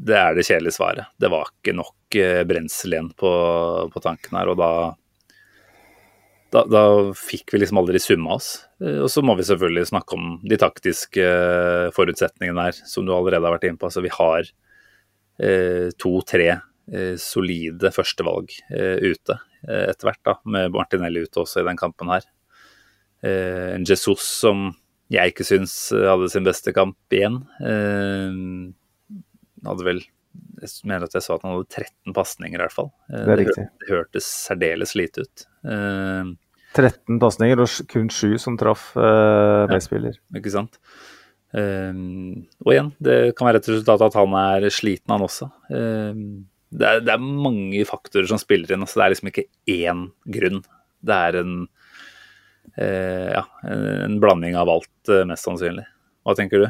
det er det kjedelige svaret. Det var ikke nok eh, brensel igjen på, på tanken her, og da, da, da fikk vi liksom aldri summa oss. Eh, og så må vi selvfølgelig snakke om de taktiske eh, forutsetningene her, som du allerede har vært inne på. Altså, vi har eh, to-tre eh, solide førstevalg eh, ute eh, etter hvert, da, med Martinelli ute også i den kampen her. Eh, en Jesus som jeg ikke synes hadde sin beste kamp igjen. Eh, hadde vel, jeg mener at jeg sa at han hadde tretten passninger i hvert fall. Eh, Det er det, riktig. hør, det hørtes særdeles lite ut. Eh, tretten pasninger og sj- kun sju som traff uh, medspiller. ikke sant? Eh, og igjen, det kan være et resultat at han er sliten han også. Eh, det, er, det er mange faktorer som spiller inn, altså det er liksom ikke én grunn. Det er en Eh, ja, en, en blanding av alt, eh, mest sannsynlig. Hva tenker du?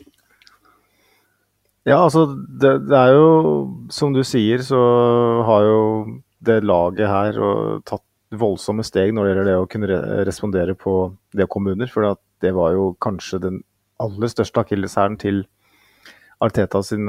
Ja, altså, det, det er jo, som du sier, så har jo det laget her og tatt voldsomme steg når det gjelder det å kunne re respondere på det å komme under, for at det var jo kanskje den aller største akilleshælen til Arteta sin,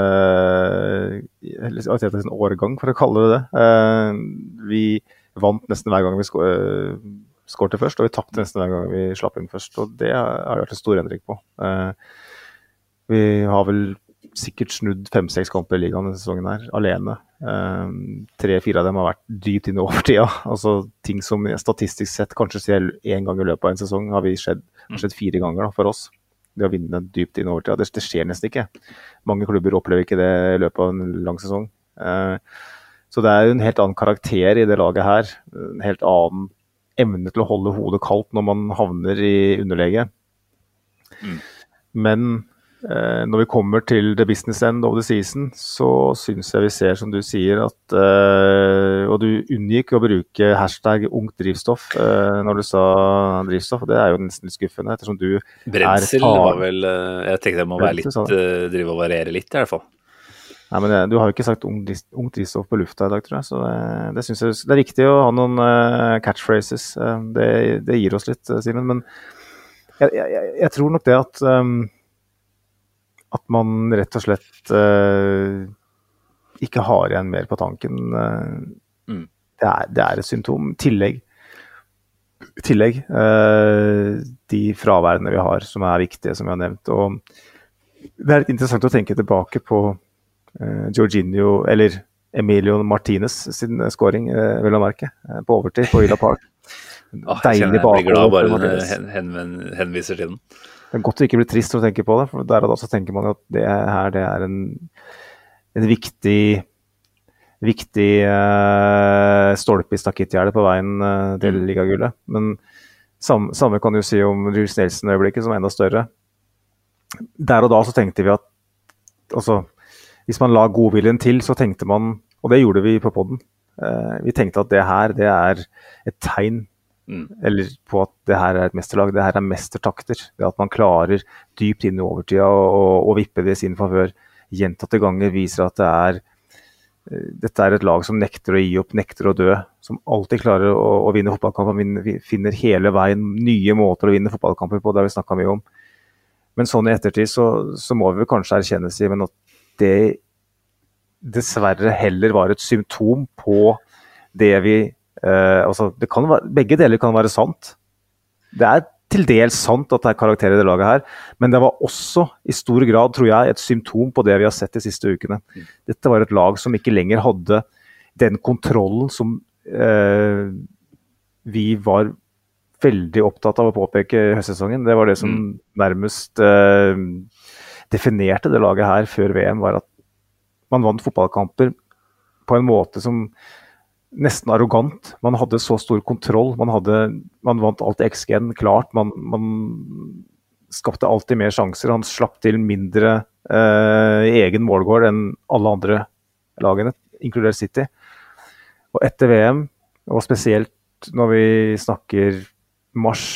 uh, Arteta sin årgang, for å kalle det det. Uh, vi vant nesten hver gang vi sko uh, skårte først, og vi tapte nesten hver gang vi slapp inn først, og det har det vært en stor endring på. Uh, vi har vel sikkert snudd fem-seks kamper i ligaen denne sesongen her, alene. Uh, Tre-fire av dem har vært dypt inn i overtida, altså ting som statistisk sett kanskje ser en gang i løpet av en sesong, har vi skjedd, har skjedd fire ganger da, for oss. Det å vinne dypt inn i overtida, det, det skjer nesten ikke. Mange klubber opplever ikke det i løpet av en lang sesong. Uh, så det er jo en helt annen karakter i det laget her, en helt annen evne til å holde hodet kaldt når man havner i underlege. Mm. Men eh, når vi kommer til the business end of the season, så synes jeg vi ser, som du sier, at eh, og du unngikk å bruke hashtag ungt drivstoff eh, når du sa drivstoff, og det er jo nesten litt skuffende, ettersom du Brensel er var vel, eh, jeg tenkte det må være litt, eh, drive og variere litt i hvert fall. Nei, men det, du har jo ikke sagt ungt ung drivstoff på lufta i dag, tror jeg, så det, det synes jeg det er viktig å ha noen uh, catchphrases. Uh, det, det gir oss litt, uh, Simen, men jeg, jeg, jeg tror nok det at um, at man rett og slett uh, ikke har igjen mer på tanken. Uh, mm. det, er, det er et symptom. Tillegg, tillegg uh, de fraværene vi har, som er viktige, som jeg har nevnt. Og det er litt interessant å tenke tilbake på Uh, Jorginho, eller Emilio Martinez sin scoring, uh, vel å merke, uh, på overtid på Villa Park. Oh, jeg kjenner jeg blir glad bare hen, hen, henviser til den. Det er godt å ikke bli trist å tenke på det, for der og da så tenker man at det her det er en, en viktig viktig uh, stolpe i stakittgjerdet på veien uh, til ligagullet. Men samme, samme kan du si om Reiss Nelson-øyeblikket, som er enda større. Der og da så tenkte vi at altså hvis man la godviljen til, så tenkte man, og det gjorde vi på podden, eh, vi tenkte at det her, det er et tegn, mm. eller på at det her er et mesterlag, det her er mestertakter. Det at man klarer dypt inn i overtida og, og, og vippe det i sin favør. Gjentatte ganger viser at det er, dette er et lag som nekter å gi opp, nekter å dø, som alltid klarer å, å vinne fotballkamper, vi finner hele veien nye måter å vinne fotballkamper på, det har vi snakket mye om. Men sånn i ettertid så, så må vi kanskje erkjenne, Simen, at det dessverre heller var et symptom på det vi eh, altså det kan være, begge deler kan være sant. Det er til dels sant at det er karakterer i det laget her, men det var også i stor grad, tror jeg, et symptom på det vi har sett de siste ukene. Dette var et lag som ikke lenger hadde den kontrollen som eh, vi var veldig opptatt av å påpeke i høstsesongen. Det var det som nærmest eh, definerte det laget her før V M, var at man vant fotballkamper på en måte som nesten arrogant. Man hadde så stor kontroll, man, hadde, man vant alltid X G-en klart, man, man skapte alltid mer sjanser, han slapp til mindre eh, egen målgård enn alle andre lagene, inkludert City. Og etter V M, og spesielt når vi snakker mars,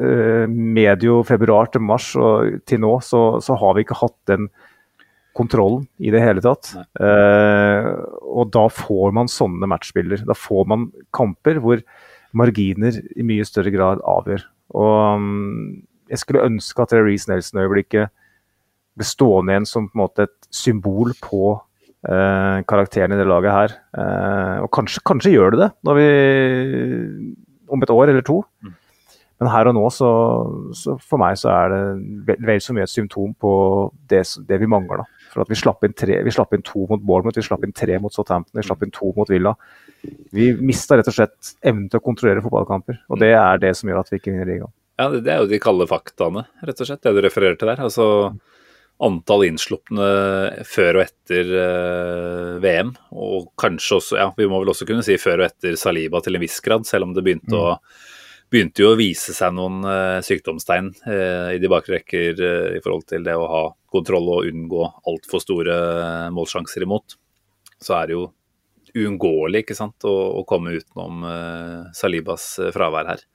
medio februar til mars og til nå, så, så har vi ikke hatt den kontrollen i det hele tatt. Eh, og da får man sånne matchspiller. Da får man kamper hvor marginer i mye større grad avgjør. Og um, jeg skulle ønske at det Reiss Nelson-øyeblikket ble stående igjen som på en måte et symbol på eh, karakteren i det laget her. Eh, og kanskje, kanskje gjør det det når vi, om et år eller to. Mm. Men her og nå, så, så for meg så er det vel, vel så mye et symptom på det, det vi mangler da. For at vi slapp inn, tre, vi slapp inn to mot Bournemouth, vi slapp inn tre mot Southampton, vi slapp inn to mot Villa. Vi mistet rett og slett evnen til å kontrollere fotballkamper, og det er det som gjør at vi ikke vinner ligaen. Ja, det, det er jo de kalde faktaene, rett og slett, det du refererer til der. Altså antall innsluppende før og etter eh, V M, og kanskje også, ja, vi må vel også kunne si før og etter Saliba til en viss grad, selv om det begynte mm. å begynte jo å vise seg noen uh, sykdomstegn uh, i de bakre rekker uh, i forhold til det å ha kontroll og unngå alt for store uh, målsjanser imot. Så er det jo uunngåelig, ikke sant, å, å komme utenom uh, Salibas uh, fravær her.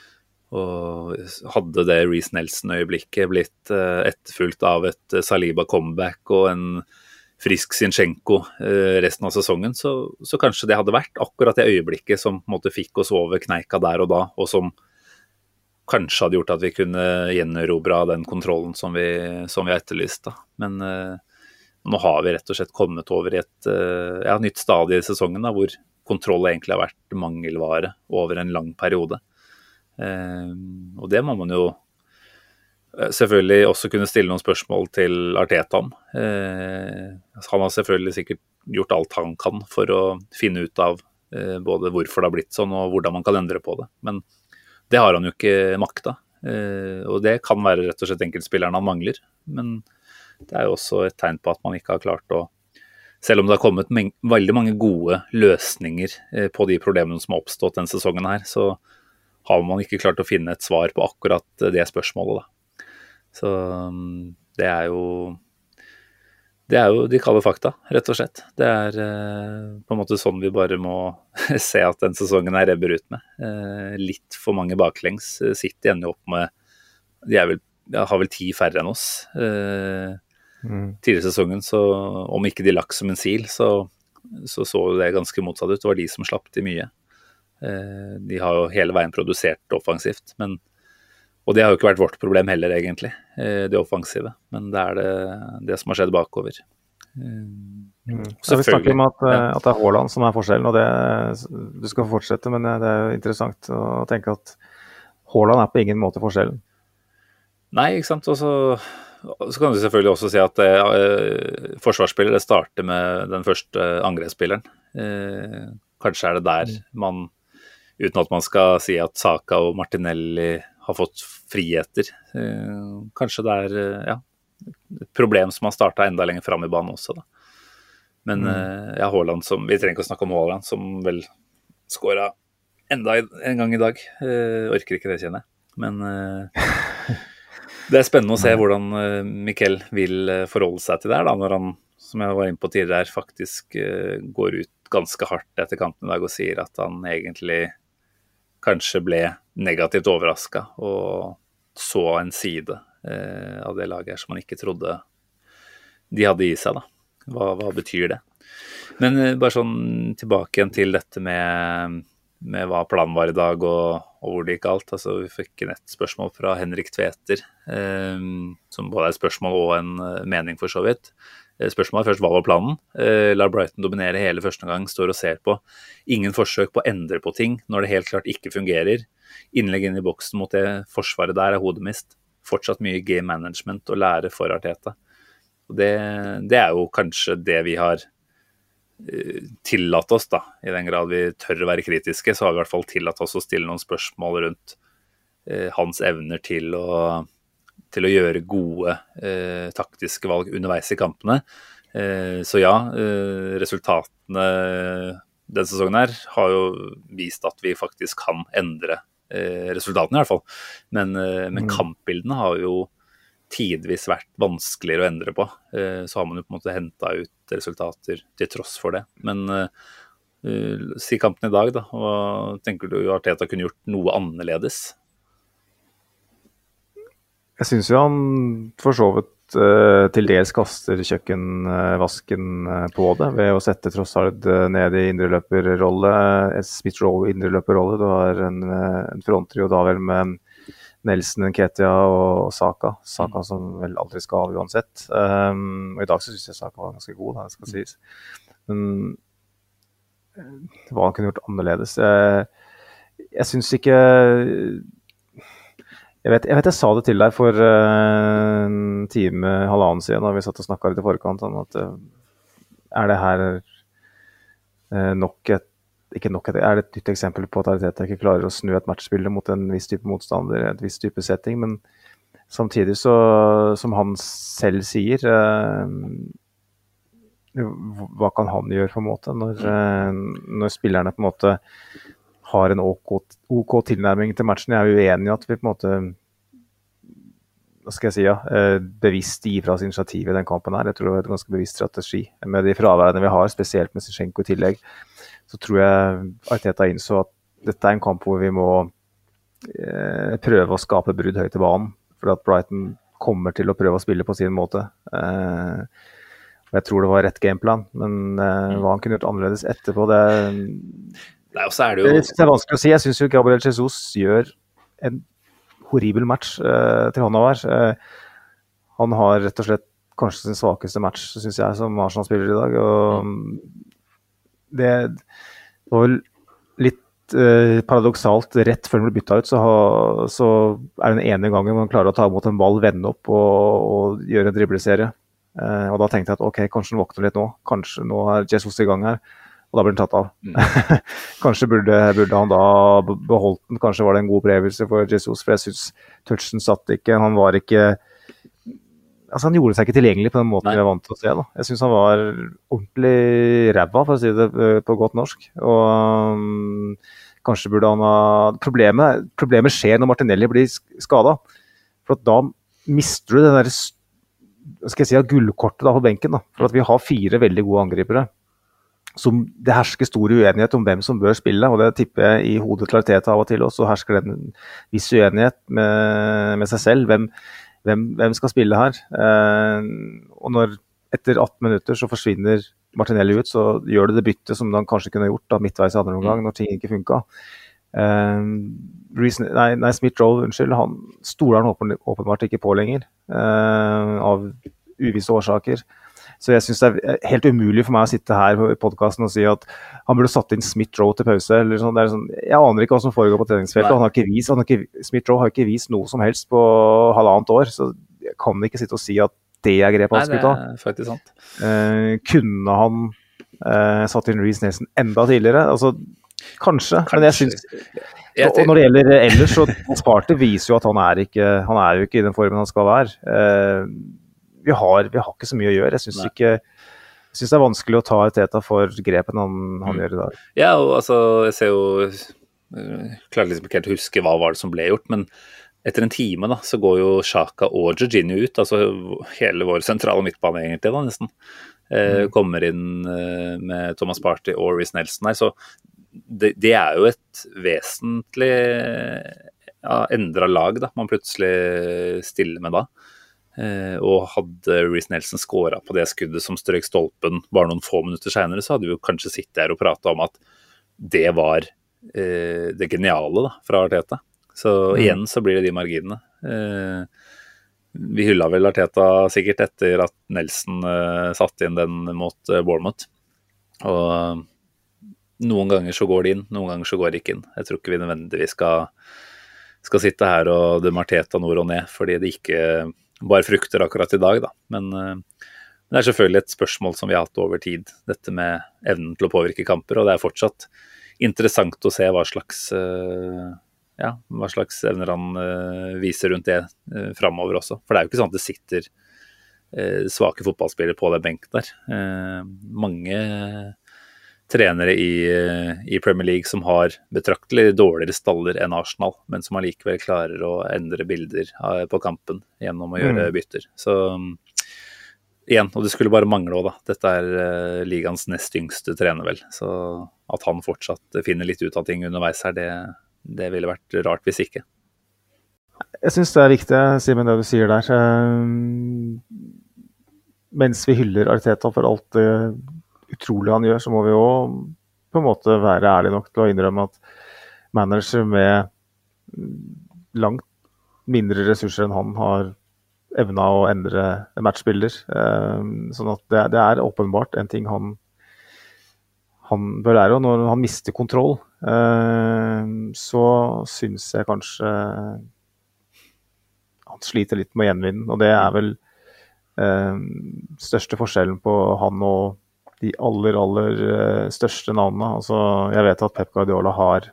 Og hadde det Reece Nelson-øyeblikket blitt uh, etterfulgt av et uh, Saliba comeback og en frisk Zinchenko uh, resten av sesongen, så, så kanskje det hadde vært akkurat det øyeblikket som på en måte fikk oss over kneika der og da, og som kanskje hadde gjort at vi kunne gjenerobra den kontrollen som vi, som vi har etterlyst. Da. Men uh, nå har vi rett og slett kommet over i et uh, ja, nytt stadie i sesongen, da, hvor kontroll egentlig har vært mangelvare over en lang periode. Uh, og det må man jo selvfølgelig også kunne stille noen spørsmål til Arteta om. Eh, han har selvfølgelig sikkert gjort alt han kan for å finne ut av eh, både hvorfor det har blitt sånn og hvordan man kan endre på det. Men det har han jo ikke makta. Eh, og det kan være rett og slett enkeltspilleren han mangler. Men det er jo også et tegn på at man ikke har klart å, selv om det har kommet men- veldig mange gode løsninger eh, på de problemene som har oppstått denne sesongen her, så har man ikke klart å finne et svar på akkurat det spørsmålet da. Så det er jo det er jo de kalde fakta, rett og slett. Det er eh, på en måte sånn vi bare må se at den sesongen er rebber ut med. Eh, litt for mange baklengs. City ender jo opp med de er vel, ja, har vel ti færre enn oss. Eh, mm. Tidligere sesongen, så om ikke de lakk som en sil, så så, så det ganske motsatt ut. Det var de som slapp til mye. Eh, de har jo hele veien produsert offensivt, men og det har jo ikke vært vårt problem heller, egentlig, det offensive. Men det er det, det som har skjedd bakover. Mm. Så vi snakker om at, ja. at det er Haaland som er forskjellen, og det, du skal fortsette, men det er jo interessant å tenke at Haaland er på ingen måte forskjellen. Nei, ikke sant. Og så, så kan du selvfølgelig også si at det, eh, forsvarsspillere starter med den første angrepsspilleren. Eh, kanskje er det der man, uten at man skal si at Saka og Martinelli har fått friheter. Eh, kanskje det er ja, et problem som har startet enda lenger frem i banen også. Da. Men mm. eh, ja, Haaland som, vi trenger ikke å snakke om Haaland, som vel skåret enda en gang i dag. Eh, orker ikke det, kjenner jeg. Men eh, det er spennende å se hvordan eh, Mikel vil forholde seg til det her, da, når han, som jeg var inne på tidligere her, faktisk eh, går ut ganske hardt etter kampen i dag og sier at han egentlig kanskje ble negativt overrasket og så en side eh, av det laget her som man ikke trodde de hadde i seg. Da. Hva, hva betyr det? Men eh, bare sånn tilbake igjen til dette med, med hva planen var i dag og, og hvor det gikk alt. Altså, vi fikk et spørsmål fra Henrik Tveter, eh, som både er et spørsmål og en mening for så vidt. Spørsmålet først, hva var planen? Eh, la Brighton dominere hele første gang, står og ser på. Ingen forsøk på å endre på ting når det helt klart ikke fungerer. Innlegg inn i boksen mot det forsvaret der er hodemist. Fortsatt mye game management å lære for Arteta. Og det, det er jo kanskje det vi har eh, tillatt oss, da. I den grad vi tør å være kritiske, så har vi i hvert fall tillatt oss å stille noen spørsmål rundt eh, hans evner til å til å gjøre gode eh, taktiske valg underveis i kampene. Eh, så ja, eh, resultatene denne sesongen her har jo vist at vi faktisk kan endre eh, resultatene i hvert fall. Men, eh, men kampbildene har jo tidvis vært vanskeligere å endre på. Eh, så har man jo på en måte hentet ut resultater til tross for det. Men eh, si kampen i dag da, hva tenker du Arteta kunne gjort noe annerledes? Jeg synes jo han for så vidt uh, til dels kaster kjøkkenvasken uh, på det, ved å sette Trossard uh, ned i indreløperrolle, Smith Rowe i indreløperrolle. Du har en, uh, en fronttrio da vel med, Nelson, Nketiah og Saka. Saka som vel aldri skal av uansett. Um, og i dag så synes jeg Saka var ganske god, det skal sies. Men hva han kunne gjort annerledes. Jeg, jeg synes ikke... Jeg vet, jeg vet jeg sa det til deg for uh, en time, halvannen siden, da vi satt og snakket litt i forkant om at uh, er det her uh, nok et, ikke nok et, er det et nytt eksempel på at Arteta ikke klarer å snu et matchbilde mot en viss type motstander, et viss type setting, men samtidig så, som han selv sier, uh, hva kan han gjøre på en måte når, uh, når spillerne på en måte har en OK, OK tilnærming til matchen. Jeg er jo uenig i at vi på en måte, hva skal jeg si, ja, bevisst gir fra oss initiativ i den kampen her. Jeg tror det er et ganske bevisst strategi. Med de fraværende vi har, spesielt med Zinchenko i tillegg, så tror jeg Arteta innså at dette er en kamp hvor vi må eh, prøve å skape brudd høyt i banen, for at Brighton kommer til å prøve å spille på sin måte. Eh, og jeg tror det var rett gameplan, men eh, hva han kunne gjort annerledes etterpå, det Nei, og så er det jo... Det er vanskelig å si. Jeg synes jo Gabriel Jesus gjør en horribel match uh, til hånda hver. Uh, han har rett og slett kanskje sin svakeste match, synes jeg, som Arsenal-spiller i dag. Og det var vel litt uh, paradoksalt. Rett før han ble byttet ut, så, ha, så er det den ene gangen man klarer å ta imot en ball, vende opp og, og gjøre en dribleserie. Uh, og da tenkte jeg at ok, kanskje han våkner litt nå. Kanskje nå er Jesus i gang her. Og da blir den tatt av. Mm. Kanskje burde, burde han da beholdt den. Kanskje var det en god opplevelse for Jesus, for jeg synes touchen satt ikke. Han var ikke... Altså han gjorde seg ikke tilgjengelig på den måten Nei. Vi er vant til å se. Da. Jeg synes han var ordentlig ræva, for å si det på godt norsk. Og um, kanskje burde han ha... Problemet, problemet skjer når Martinelli blir skadet. For at da mister du den der, skal jeg si, gullkortet da på benken. Da. For at vi har fire veldig gode angripere. Som det hersker stor uenighet om hvem som bør spille, og det tipper jeg i hodet til Arteta av og til også, hersker det en viss uenighet med, med seg selv, hvem, hvem, hvem skal spille her. Eh, og når etter atten minutter så forsvinner Martinelli ut, så gjør det det bytte som han kanskje kunne gjort da, midtveis andre omgang, når ting ikke funket. Eh, Reason, nei, nei, Smith-Rowe, unnskyld, han stoler han åpen, åpenbart ikke på lenger, eh, av uvisse årsaker. Så jeg synes det er helt umulig for meg å sitte her i podcasten og si at han burde satt inn Smith-Rowe til pause. Eller sånn. Det er sånn, jeg aner ikke hva som foregår på treningsfeltet. Han har ikke vist, han har ikke, Smith-Rowe har ikke vist noe som helst på halvannet år, så jeg kan ikke sitte og si at det er grepet han skulle ta. Nei, det er faktisk sant. Eh, kunne han eh, satt inn Reece Nelson enda tidligere? Altså, kanskje, kanskje. Men jeg synes... Og når det gjelder ellers, så Sparta viser jo at han er, ikke, han er jo ikke i den formen han skal være. Eh, Vi har, vi har ikke så mye å gjøre. Jeg synes, ikke, jeg synes det er vanskelig å ta Arteta for grepen han, han mm. gjør i dag. Ja, og altså, jeg ser jo, jeg klarer liksom ikke helt å huske hva var det som ble gjort, men etter en time da, så går jo Xhaka og Jorginho ut, altså hele vår sentrale midtbane egentlig da, nesten. Eh, mm. Kommer inn eh, med Thomas Partey og Reece Nelson her, så det, det er jo et vesentlig ja, endret lag da, man plutselig stiller med da. Eh, og hadde Reece Nelson skåret på det skuddet som strøk stolpen bare noen få minutter senere, så hadde vi jo kanskje sittet her og pratet om at det var eh, det geniale da, fra Arteta. Så mm. igjen så blir det de marginene. Eh, vi hyllet vel Arteta sikkert etter at Nelson eh, satte inn den mot eh, Bournemouth. Og noen ganger så går det inn, noen ganger så går det ikke inn. Jeg tror ikke vi nødvendigvis skal, skal sitte her og dømme Arteta nord og ned, fordi det ikke bare frukter akkurat i dag da, men uh, det er selvfølgelig et spørsmål som vi har hatt over tid, dette med evnen til å påvirke kamper, og det er fortsatt interessant å se hva slags, uh, ja, hva slags evner han uh, viser rundt det uh, fremover også, for det er jo ikke sånn at det sitter uh, svake fotballspillere på den benken der. Uh, mange trenere i, i Premier League som har betraktelig dårligere staller enn Arsenal, men som allikevel klarer å endre bilder på kampen gjennom å gjøre bytter. Så igjen, og det skulle bare mangle også da, dette er uh, ligans nest yngste trener vel, så at han fortsatt finner litt ut av ting underveis her, det, det ville vært rart hvis ikke. Jeg synes det er viktig, Simen, det du sier der. Um, mens vi hyller Arteta for alt det utrolig han gjør, så må vi jo på en måte være ærlige nok til å innrømme at manager med langt mindre ressurser enn han har evna å endre matchbilder. Sånn at det, det er åpenbart en ting han, han bør lære, og når han mister kontroll, så synes jeg kanskje han sliter litt med gjenvinden, og det er vel største forskjellen på han og de aller, aller største navnene. Altså, jeg vet at Pep Guardiola har,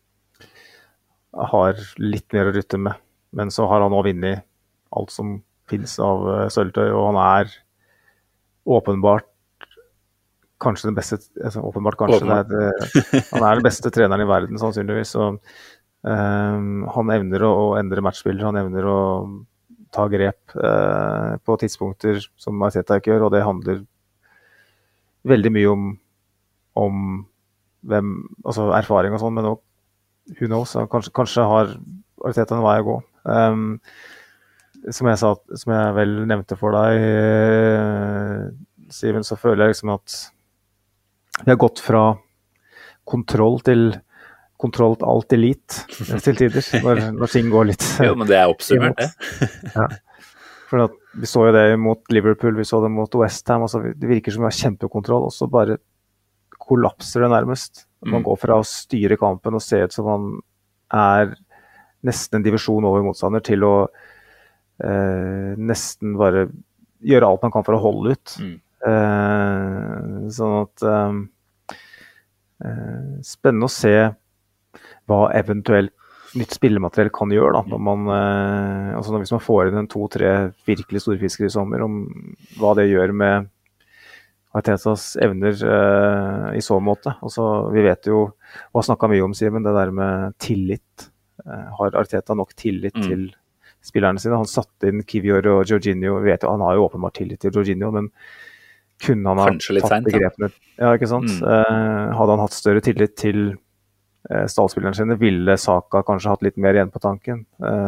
har litt mer å rutte med, men så har han også vunnet alt som finnes av sølvtøy, og han er åpenbart kanskje den beste, altså, åpenbart kanskje, åpenbart. Det er, han er den beste treneren i verden, sannsynligvis, så um, han evner å, å endre matchbilder, han evner å ta grep uh, på tidspunkter som Arteta ikke gjør, og det handler veldig mye om, om hvem, altså erfaring og sånn, men også, who knows, kanskje, kanskje har Arteta en vei å gå. Um, som, jeg sa, som jeg vel nevnte for deg, uh, Steven, så føler jeg liksom at vi har gått fra kontroll til kontroll til alt elite til tider, når, når ting går litt. Jo, men det er oppsummert, det. Ja. For at vi så jo det mot Liverpool, vi så det mot West Ham, altså det virker som vi har kjempekontroll, og så bare kollapser det nærmest. Man mm. går fra å styre kampen og se ut som man er nesten en divisjon over motstander, til å eh, nesten bare gjøre alt man kan for å holde ut. Mm. Eh, sånn at eh, spennende å se hva eventuelt nytt spillemateriell kan gjøre da, når man, eh, altså hvis man får inn en to-tre virkelig storfisker i sommer, om hva det gjør med Artetas evner eh, i så måte. Altså, vi vet jo, og har snakket mye om, Simen, det der med tillit. Eh, har Arteta nok tillit mm. til spillerne sine? Han satte inn Kivior og Jorginho, vi vet jo, han har jo åpenbart tillit til Jorginho, men kunne han ha tatt begrepene? Ja, ikke sant? Mm. Eh, hadde han hatt større tillit til stallspillerne sine, ville Saka kanskje hatt litt mer igjen på tanken.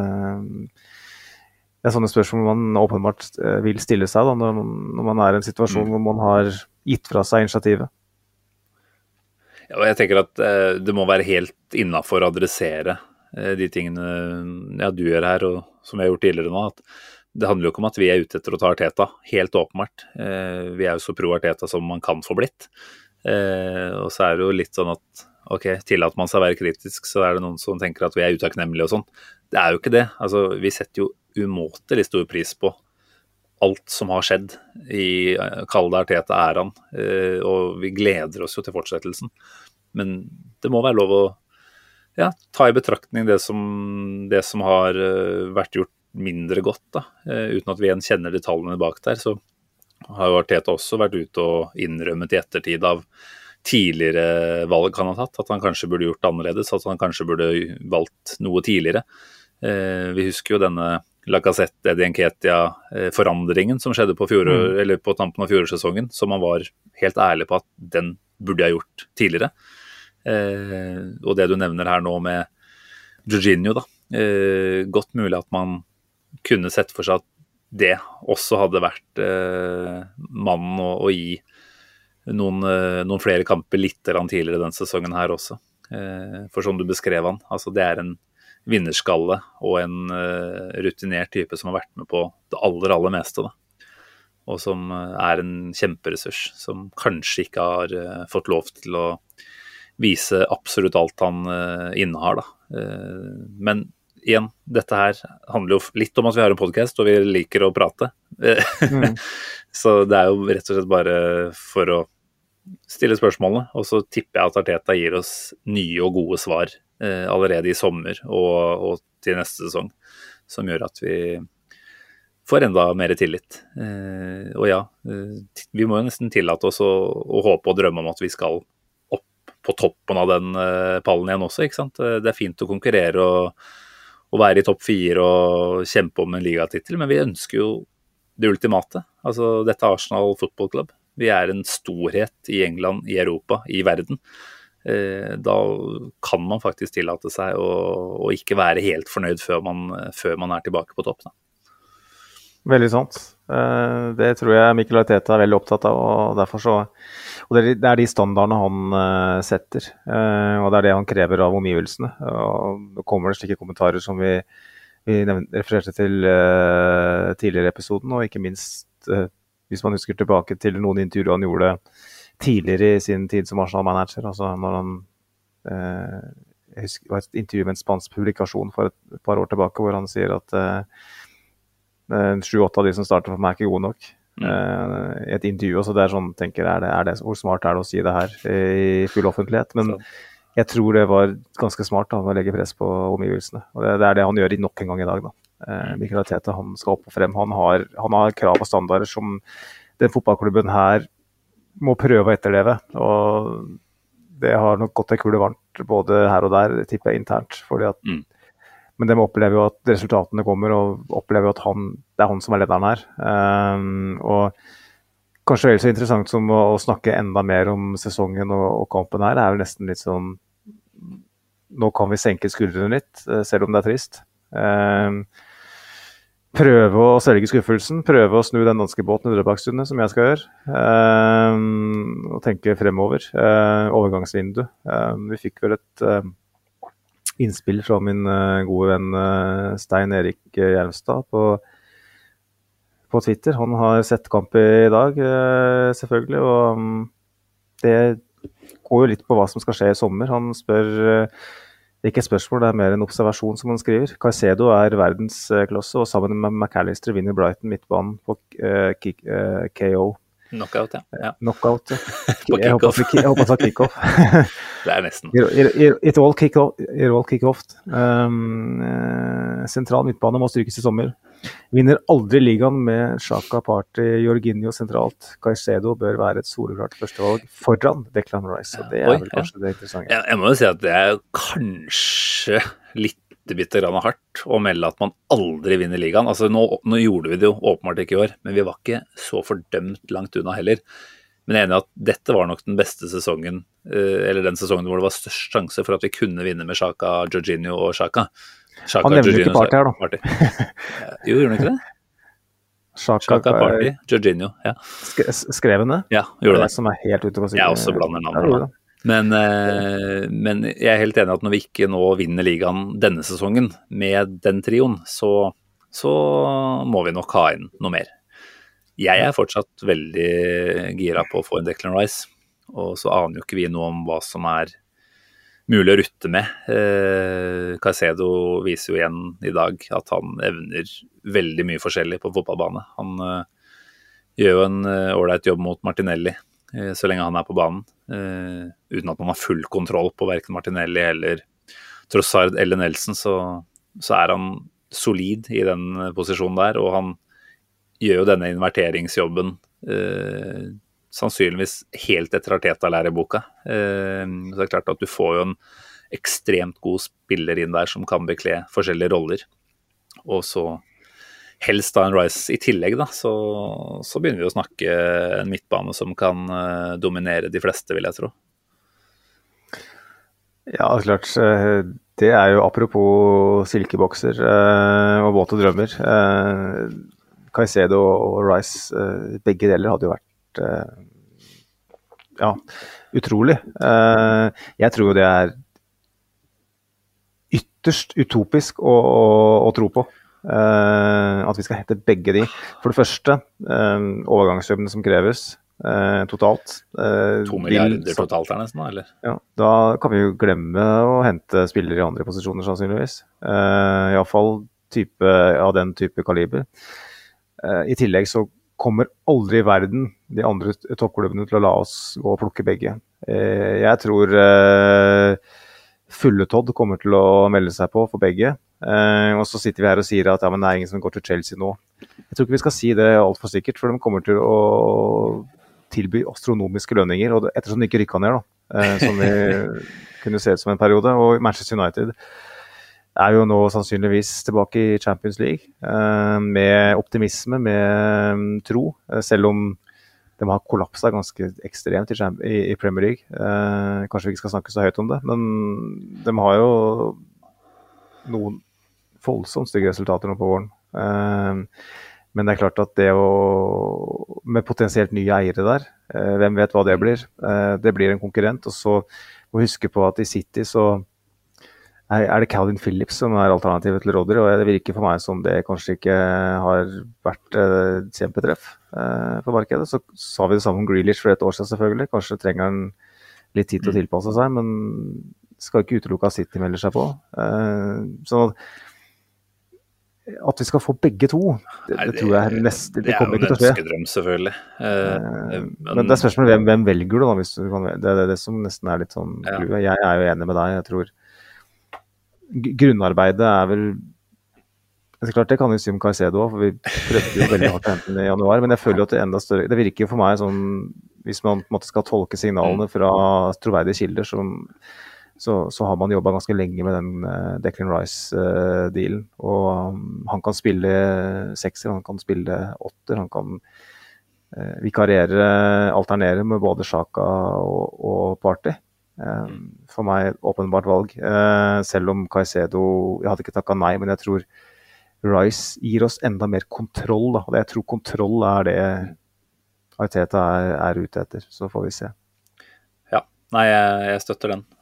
Det er sånne spørsmål man åpenbart vil stille seg da, når, når man er i en situasjon mm. hvor man har gitt fra seg initiativet. Ja, og jeg tenker at eh, det må være helt innenfor å adressere eh, de tingene ja, du gjør her, og som jeg har gjort tidligere nå, at det handler jo ikke om at vi er ute etter å ta Arteta, helt åpenbart. Eh, vi er jo så pro Arteta som man kan få blitt. Eh, og så er det jo litt sånn at ok, tillater man seg å være kritisk, så er det noen som tenker at vi er utakknemlige og sånn. Det er jo ikke det. Altså, vi setter jo umåtelig stor pris på alt som har skjedd i Kall det Arteta-æraen, og vi gleder oss jo til fortsettelsen. Men det må være lov å ja, ta i betraktning det som, det som har vært gjort mindre godt, da. Uten at vi igjen kjenner detaljene bak der, så har jo Arteta også vært ute og innrømmet i ettertid av tidligere valg han har tatt, at han kanskje burde gjort annerledes, at han kanskje burde valgt noe tidligere. Eh, vi husker jo denne Lacazette, Eddie Nketiah-forandringen som skjedde på, fjorår, mm. eller på tampen av fjorårssesongen, som han var helt ærlig på at den burde jeg gjort tidligere. Eh, og det du nevner her nå med Jorginho, da, eh, godt mulig at man kunne sett for seg at det også hadde vært eh, mannen å, å gi Noen, noen flere kamper litt tidligere den sesongen her også. For som du beskrev han, altså det er en vinnerskalle og en rutinert type som har vært med på det aller, aller meste. Da. Og som er en kjemperessurs, som kanskje ikke har fått lov til å vise absolutt alt han innehar. Da. Men igjen, dette her handler jo litt om at vi har en podcast, og vi liker å prate. Mm. Så det er jo rett og slett bare for å stille spørsmålene, og så tipper jeg at Arteta gir oss nye og gode svar eh, allerede i sommer og, og til neste sesong, som gjør at vi får enda mer tillit. Eh, og ja, eh, vi må jo nesten tillate oss å, å håpe og drømme om at vi skal opp på toppen av den eh, pallen igjen også, ikke sant? Det er fint å konkurrere og, og være i topp fire og kjempe om en ligatittel, men vi ønsker jo det ultimate. Altså, dette er Arsenal Football Club. Vi er en storhet i England, i Europa, i verden. Eh, da kan man faktisk tillate seg å, å ikke være helt fornøyd før man, før man er tilbake på topp. Da. Veldig sant. Eh, det tror jeg Mikel Arteta er veldig opptatt av, og derfor så og det, det er de standardene han uh, setter, uh, og det er det han krever av omgivelsene. Og det kommer det slike kommentarer som vi vi nevnte, refererte til uh, tidligere episoden, og ikke minst, uh, hvis man husker tilbake til noen intervjuer han gjorde tidligere i sin tid som Arsenal-manager, altså når han, uh, jeg husker, det var et intervju med en spansk publikasjon for et, et par år tilbake, hvor han sier at uh, sju-åtte av de som starter for meg er ikke gode nok. Mm. Uh, i et intervju, så det er sånn, tenker er det, er det, hvor smart er det å si det her i full offentlighet, men så. Jeg tror det var ganske smart da, å legge press på omgivelsene, og det, det er det han gjør i nok en gang i dag da. Uh, Mikel Arteta, han skal opp og frem, han har, han har krav og standarder som den fotballklubben her må prøve å etterleve, og det har nok gått en kule varmt både her og der, tipper jeg internt, fordi at mm. men de opplever jo at resultatene kommer, og opplever jo at han, det er han som er lederen her. Um, og kanskje vel så interessant som å, å snakke enda mer om sesongen og, og kampen her, det er jo nesten litt sånn, nå kan vi senke skuldrene litt, selv om det er trist. Um, prøve å svelge skuffelsen, prøve å snu den danske båten i Drøbakstundene, som jeg skal gjøre, um, og tenke fremover, uh, overgangsvindu. Um, vi fikk vel et... Um, innspill fra min uh, gode venn uh, Stein Erik uh, Hjelmstad på, på Twitter. Han har sett kamp i dag, uh, selvfølgelig, og um, det går jo litt på hva som skal skje i sommer. Han spør, uh, ikke et spørsmål, det er mer en observasjon som han skriver. Caicedo er verdensklasse, uh, og sammen med McAllister vinner Brighton midtbanen på uh, kick, uh, K O. Knockout, ja. ja. Knockout, ja. På kick-off. Jeg håper det var kick-off. Det er nesten. It all kick-off. Kick um, uh, sentral midtbane må styrkes i sommer. Vinner aldri ligaen med Xhaka, Partey, Jorginho sentralt. Caicedo bør være et soleklart førstevalg foran Declan Rice. Og det er Oi, vel kanskje ja. det interessante. Jeg, jeg må jo si at det er kanskje litt bitte grann hardt å melde at man aldri vinner ligaen. Altså nå, nå gjorde vi det jo åpenbart ikke i år, men vi var ikke så fordømt langt unna heller. Men jeg er enig at dette var nok den beste sesongen, eller den sesongen hvor det var størst sjanse for at vi kunne vinne med Xhaka, Jorginho og Xhaka. Xhaka, han nevner ikke Partey her da. Partey. Jo, gjorde han ikke det? Xhaka, Xhaka Partey, Jorginho, ja. Skrev han det? Ja, gjorde det. Det som er helt ute på siden. Jeg også blander navnet. Men, men jeg er helt enig at når vi ikke nå vinner ligaen denne sesongen med den trioen, så, så må vi nok ha inn noe mer. Jeg er fortsatt veldig gira på å få en Declan Rice, og så aner jo ikke vi noe om hva som er mulig å rutte med. Eh, Caicedo viser jo igjen i dag at han evner veldig mye forskjellig på fotballbane. Han eh, gjør jo en ålreit jobb mot Martinelli, så lenge han er på banen, uh, uten at man har full kontroll på hverken Martinelli eller Trossard eller Nelson, så, så er han solid i den posisjonen der, og han gjør jo denne inverteringsjobben uh, sannsynligvis helt etter Arteta-læreboka. Uh, så det er klart at du får jo en ekstremt god spiller inn der som kan bekle forskjellige roller, og så helst da en Rice i tillegg da, så, så begynner vi å snakke en midtbane som kan uh, dominere de fleste, vil jeg tro. Ja, klart. Det er jo apropos silkebokser uh, og våte drømmer. Uh, Caicedo og Rice, uh, begge deler hadde jo vært uh, ja, utrolig. Uh, jeg tror jo det er ytterst utopisk å, å, å tro på. Uh, at vi skal hente begge de. For det første, uh, overgangssummene som kreves uh, totalt. Uh, to milliarder vil, totalt er nesten, eller? Ja, da kan vi jo glemme å hente spillere i andre posisjoner, sannsynligvis. Uh, I alle fall type, av den type kaliber. Uh, I tillegg så kommer aldri i verden de andre toppklubbene til å la oss gå og plukke begge. Uh, jeg tror uh, Fulletodd kommer til å melde seg på for begge. Uh, og så sitter vi her og sier at ja, men det er ingen som går til Chelsea nå. Jeg tror ikke vi skal si det alt for sikkert, for de kommer til å tilby astronomiske lønninger, og det, ettersom de ikke rykket ned da, uh, som vi kunne se ut som en periode, og Manchester United er jo nå sannsynligvis tilbake i Champions League, uh, med optimisme, med um, tro, uh, selv om de har kollapset ganske ekstremt i, i, i Premier League. Uh, kanskje vi ikke skal snakke så høyt om det, men de har jo noen voldsomt stygge resultater nå på våren. Uh, men det er klart at det å, med potensielt nye eiere der, uh, hvem vet hva det blir? Uh, det blir en konkurrent, og så må vi huske på at i City så er det Calvin Phillips som er alternativet til Rodri, og det virker for meg som det kanskje ikke har vært et kjempetreff eh, på markedet. Så sa vi det samme om Grealish for et år siden selvfølgelig. Kanskje trenger han litt tid til å tilpasse seg, men skal ikke utelukke at City melder seg på. Eh, sånn at, at vi skal få begge to, det, det, det tror jeg nest, det, det kommer ikke til å skje. Det er jo en ønskedrøm selvfølgelig. Eh, eh, men, men det er spørsmålet hvem, hvem velger du da, hvis du kan, det, det er det som nesten er litt sånn, ja. Jeg er jo enig med deg, jeg tror grunnarbeidet er vel det er klart det kan vi si om Caicedo, for vi prøvde jo veldig hardt å hente den i januar, men jeg føler jo at det er enda større, det virker jo for meg sånn, hvis man på en måte skal tolke signalene fra troverdige kilder, så, så, så har man jobbet ganske lenge med den uh, Declan Rice-dealen, uh, og um, han kan spille sekser, han kan spille åtter, han kan uh, vikariere, alternere med både Xhaka og, og Partey. For meg åpenbart valg, selv om Caicedo, jeg hadde ikke takket nei, men jeg tror Rice gir oss enda mer kontroll da. Jeg tror kontroll er det Arteta er, er ute etter, så får vi se. Ja, nei, jeg, jeg støtter den.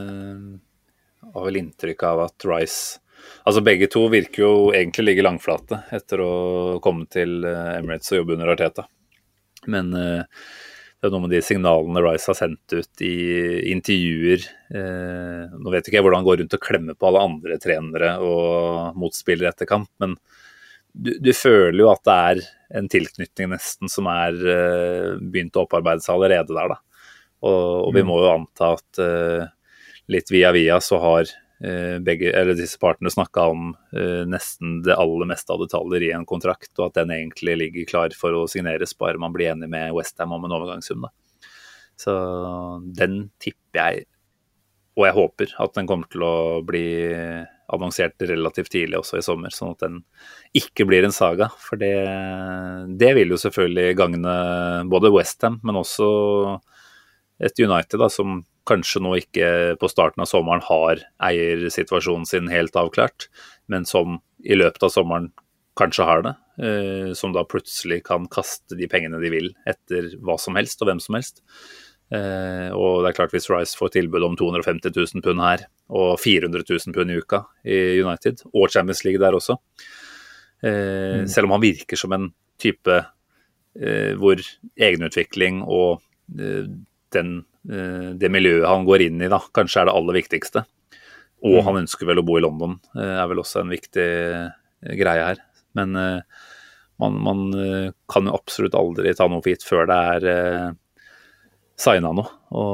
Jeg har vel inntrykk av at Rice, altså begge to virker jo egentlig ligge langflate etter å komme til Emirates og jobbe under Arteta, men det er noe med de signalene Rice har sendt ut i intervjuer. Eh, nå vet ikke jeg hvordan han går rundt og klemmer på alle andre trenere og motspillere etter kamp, men du, du føler jo at det er en tilknytning nesten som er eh, begynt å opparbeide seg allerede der. Da. Og, og vi må jo anta at eh, litt via via så har eh, begge, eller disse partene snakket om eh, nesten det aller meste av detaljer i en kontrakt, og at den egentlig ligger klar for å signeres, bare man blir enig med West Ham om en overgangssum. Da. Så den tipper jeg, og jeg håper at den kommer til å bli annonsert relativt tidlig også i sommer, sånn at den ikke blir en saga, for det, det vil jo selvfølgelig gagne både West Ham, men også et United da, som kanskje nå ikke på starten av sommeren har eiersituasjonen sin helt avklart, men som i løpet av sommeren kanskje har det, eh, som da plutselig kan kaste de pengene de vil etter hva som helst og hvem som helst. Eh, og det er klart hvis Rice får tilbud om to hundre og femti tusen pund her, og fire hundre tusen pund i uka i United, og Champions League der også, eh, mm. selv om han virker som en type eh, hvor egenutvikling og eh, den det miljøet han går inn i da, kanskje er det aller viktigste. Og han ønsker vel å bo i London, er vel også en viktig greie her. Men man, man kan jo absolutt aldri ta noe for gitt før det er signet noe.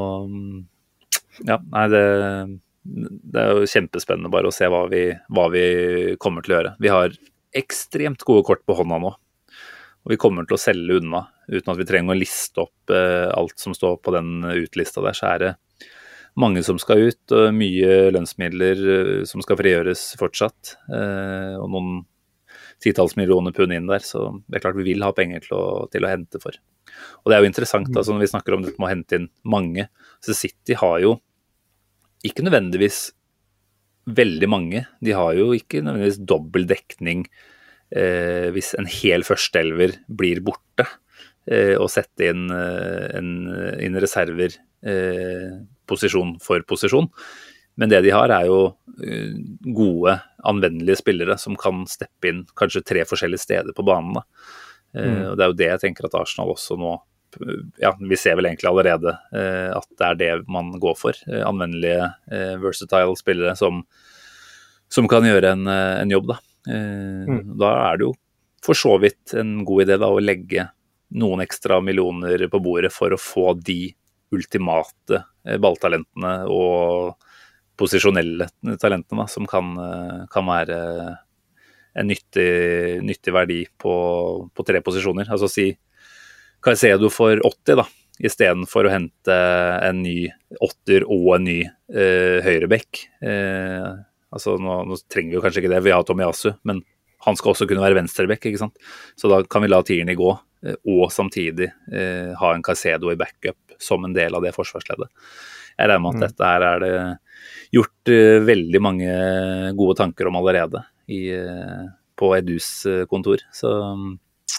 Og ja, nei, det, det er jo kjempespennende bare å se hva vi, hva vi kommer til å gjøre. Vi har ekstremt gode kort på hånda nå. Og vi kommer til å selge unna, uten at vi trenger å liste opp eh, alt som står på den utlista der, så er det mange som skal ut, og mye lønnsmidler eh, som skal frigjøres fortsatt, eh, og noen titalls millioner pund inn der, så det er klart vi vil ha penger til å, til å hente for. Og det er jo interessant, altså, når vi snakker om dette med å hente inn mange, så City har jo ikke nødvendigvis veldig mange, de har jo ikke nødvendigvis dobbel dekning, Eh, hvis en hel førsteelver blir borte eh, og sette inn, eh, en, inn reserver eh, posisjon for posisjon. Men det de har er jo eh, gode, anvendelige spillere som kan steppe inn kanskje tre forskjellige steder på banen. Da. Eh, mm. Og det er jo det jeg tenker at Arsenal også nå, ja, vi ser vel egentlig allerede eh, at det er det man går for. Eh, anvendelige, eh, versatile spillere som, som kan gjøre en, en jobb da. Mm. Da er det jo for så vidt en god idé da, å legge noen ekstra millioner på bordet for å få de ultimate balltalentene og posisjonelle talentene da, som kan, kan være en nyttig, nyttig verdi på, på tre posisjoner. Altså si Caicedo for åtti da, i stedet for å hente en ny åtter og en ny eh, høyrebekk. Eh, Altså, nå, nå trenger vi jo kanskje ikke det, vi har Tomiyasu, men han skal også kunne være venstrebekk, ikke sant? Så da kan vi la Tierney gå, og samtidig eh, ha en Caicedo i backup som en del av det forsvarsleddet. Jeg regner med at mm. dette her er det gjort eh, veldig mange gode tanker om allerede i, eh, på Edus kontor. Så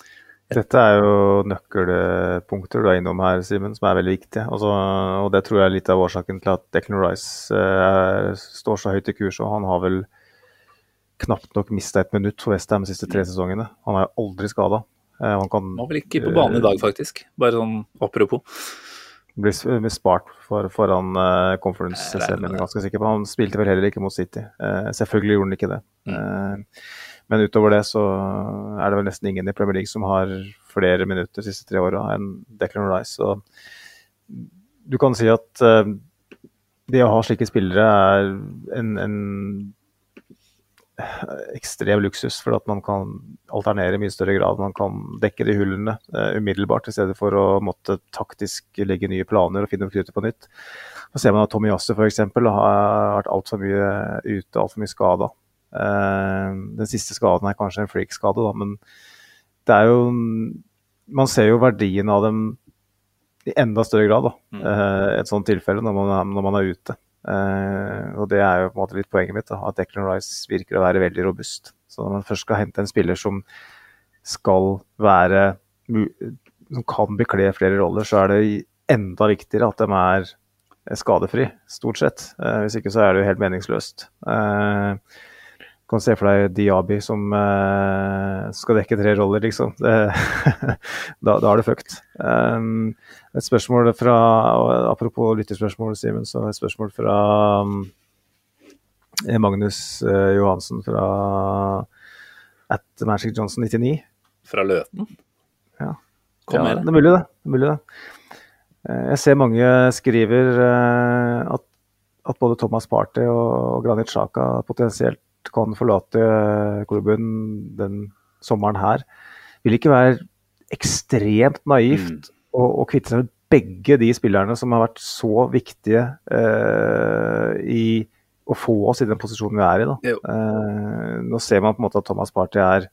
Dette er jo nøkkelpunkter du er innom her, Simen, som er veldig viktige. Altså, og det tror jeg er litt av årsaken til at Declan Rice eh, står så høyt i kurs, og han har vel knapt nok mistet et minutt for West Ham de siste tre sesongene. Han er jo aldri skadet. Eh, han kan... Han var vel ikke på banen i dag, faktisk. Bare sånn apropos. Blir spart for, foran uh, conference-serien, ganske sikker på. Han spilte vel heller ikke mot City. Uh, selvfølgelig gjorde han ikke det. Mm. Uh, men utover det så er det vel nesten ingen i Premier League som har flere minutter de siste tre årene enn Declan Rice. Så du kan si at uh, det å ha slike spillere er en, en ekstrem luksus, for at man kan alternere i mye større grad. Man kan dekke de hullene uh, umiddelbart, i stedet for å måtte taktisk legge nye planer og finne opp knuter på nytt. Så ser man at Tommy Jasse for eksempel har vært alt for mye ute, alt for mye skadet. Uh, den siste skaden er kanskje en freak-skade, da, men det er jo, man ser jo verdien av dem i enda større grad, da. Mm. Uh, et sånt tilfelle når man er, når man er ute. Uh, og det er jo på en måte litt poenget mitt da, at Declan Rice virker å være veldig robust. Så når man først skal hente en spiller som skal være, som kan bekle flere roller, så er det enda viktigere at de er skadefri, stort sett. Uh, hvis ikke så er det jo helt meningsløst. Uh, kan se for deg Diaby som uh, skal dekke tre roller, liksom. da, da er det fucked. Um, et spørsmål fra, apropos lytterspørsmål, Simen, så et spørsmål fra um, Magnus uh, Johansen fra at Magic Johnson nittini. Fra Løten? Ja, Kom ja med det. Er mulig det. det, er mulig det. Uh, jeg ser mange skriver uh, at, at både Thomas Partey og, og Granit Xhaka potensielt kan forlate klubben den sommeren her. Vil ikke være ekstremt naivt mm. å, å kvitte seg med begge de spillerne som har vært så viktige eh, i å få oss i den posisjonen vi er i. Da. Eh, nå ser man på en måte at Thomas Partey er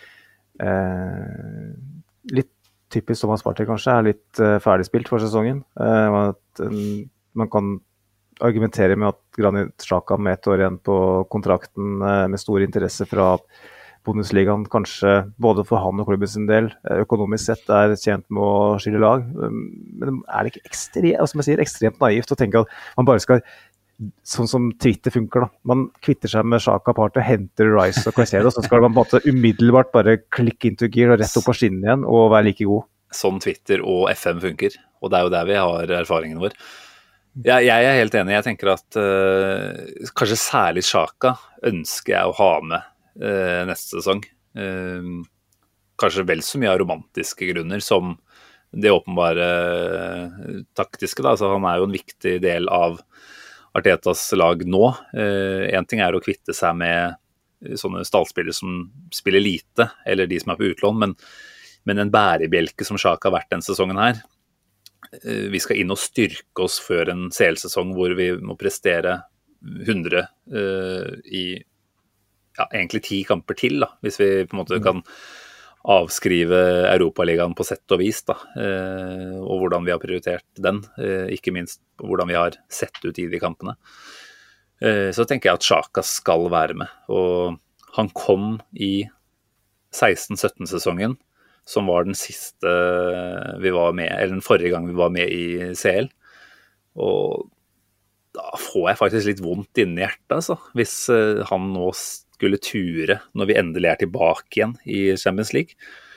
eh, litt typisk Thomas Partey kanskje, er litt eh, ferdigspilt for sesongen. Eh, at, um, man kan argumenterer med at Granit Xhaka med et år igjen på kontrakten med stor interesse fra Bundesligaen, kanskje både for han og klubben sin del, økonomisk sett er tjent med å skille lag. Men er det ikke ekstremt, altså man sier, ekstremt naivt å tenke at man bare skal, sånn som Twitter funker da, man kvitter seg med Xhaka, Partey, henter Rice og Caicedo, så skal man på en måte umiddelbart bare klikke into gear og rett opp på skinnen igjen og være like god. Sånn Twitter og F M funker, og det er jo der vi har erfaringen vår. Ja, jeg er helt enig. Jeg tenker at uh, kanskje særlig Xhaka ønsker jeg å ha med uh, neste sesong. Uh, kanskje vel så mye av romantiske grunner som det åpenbare uh, taktiske. Da. Altså, han er jo en viktig del av Artetas lag nå. Uh, en ting er å kvitte seg med sånne stallspillere som spiller lite, eller de som er på utlån, men, men en bærebjelke som Xhaka har vært den sesongen her. Vi skal inn og styrke oss før en C L-sesong hvor vi må prestere hundre uh, i ja, egentlig ti kamper til, da, hvis vi på en måte kan avskrive Europaligaen på sett og vis, da, uh, og hvordan vi har prioritert den, uh, ikke minst hvordan vi har sett ut i de kampene. Uh, så tenker jeg at Xhaka skal være med, og han kom i seksten sytten sesongen, som var den siste vi var med, eller den forrige gang vi var med i C L. Og da får jeg faktisk litt vondt inni hjertet, altså, hvis han nå skulle ture når vi endelig er tilbake igjen i Champions League.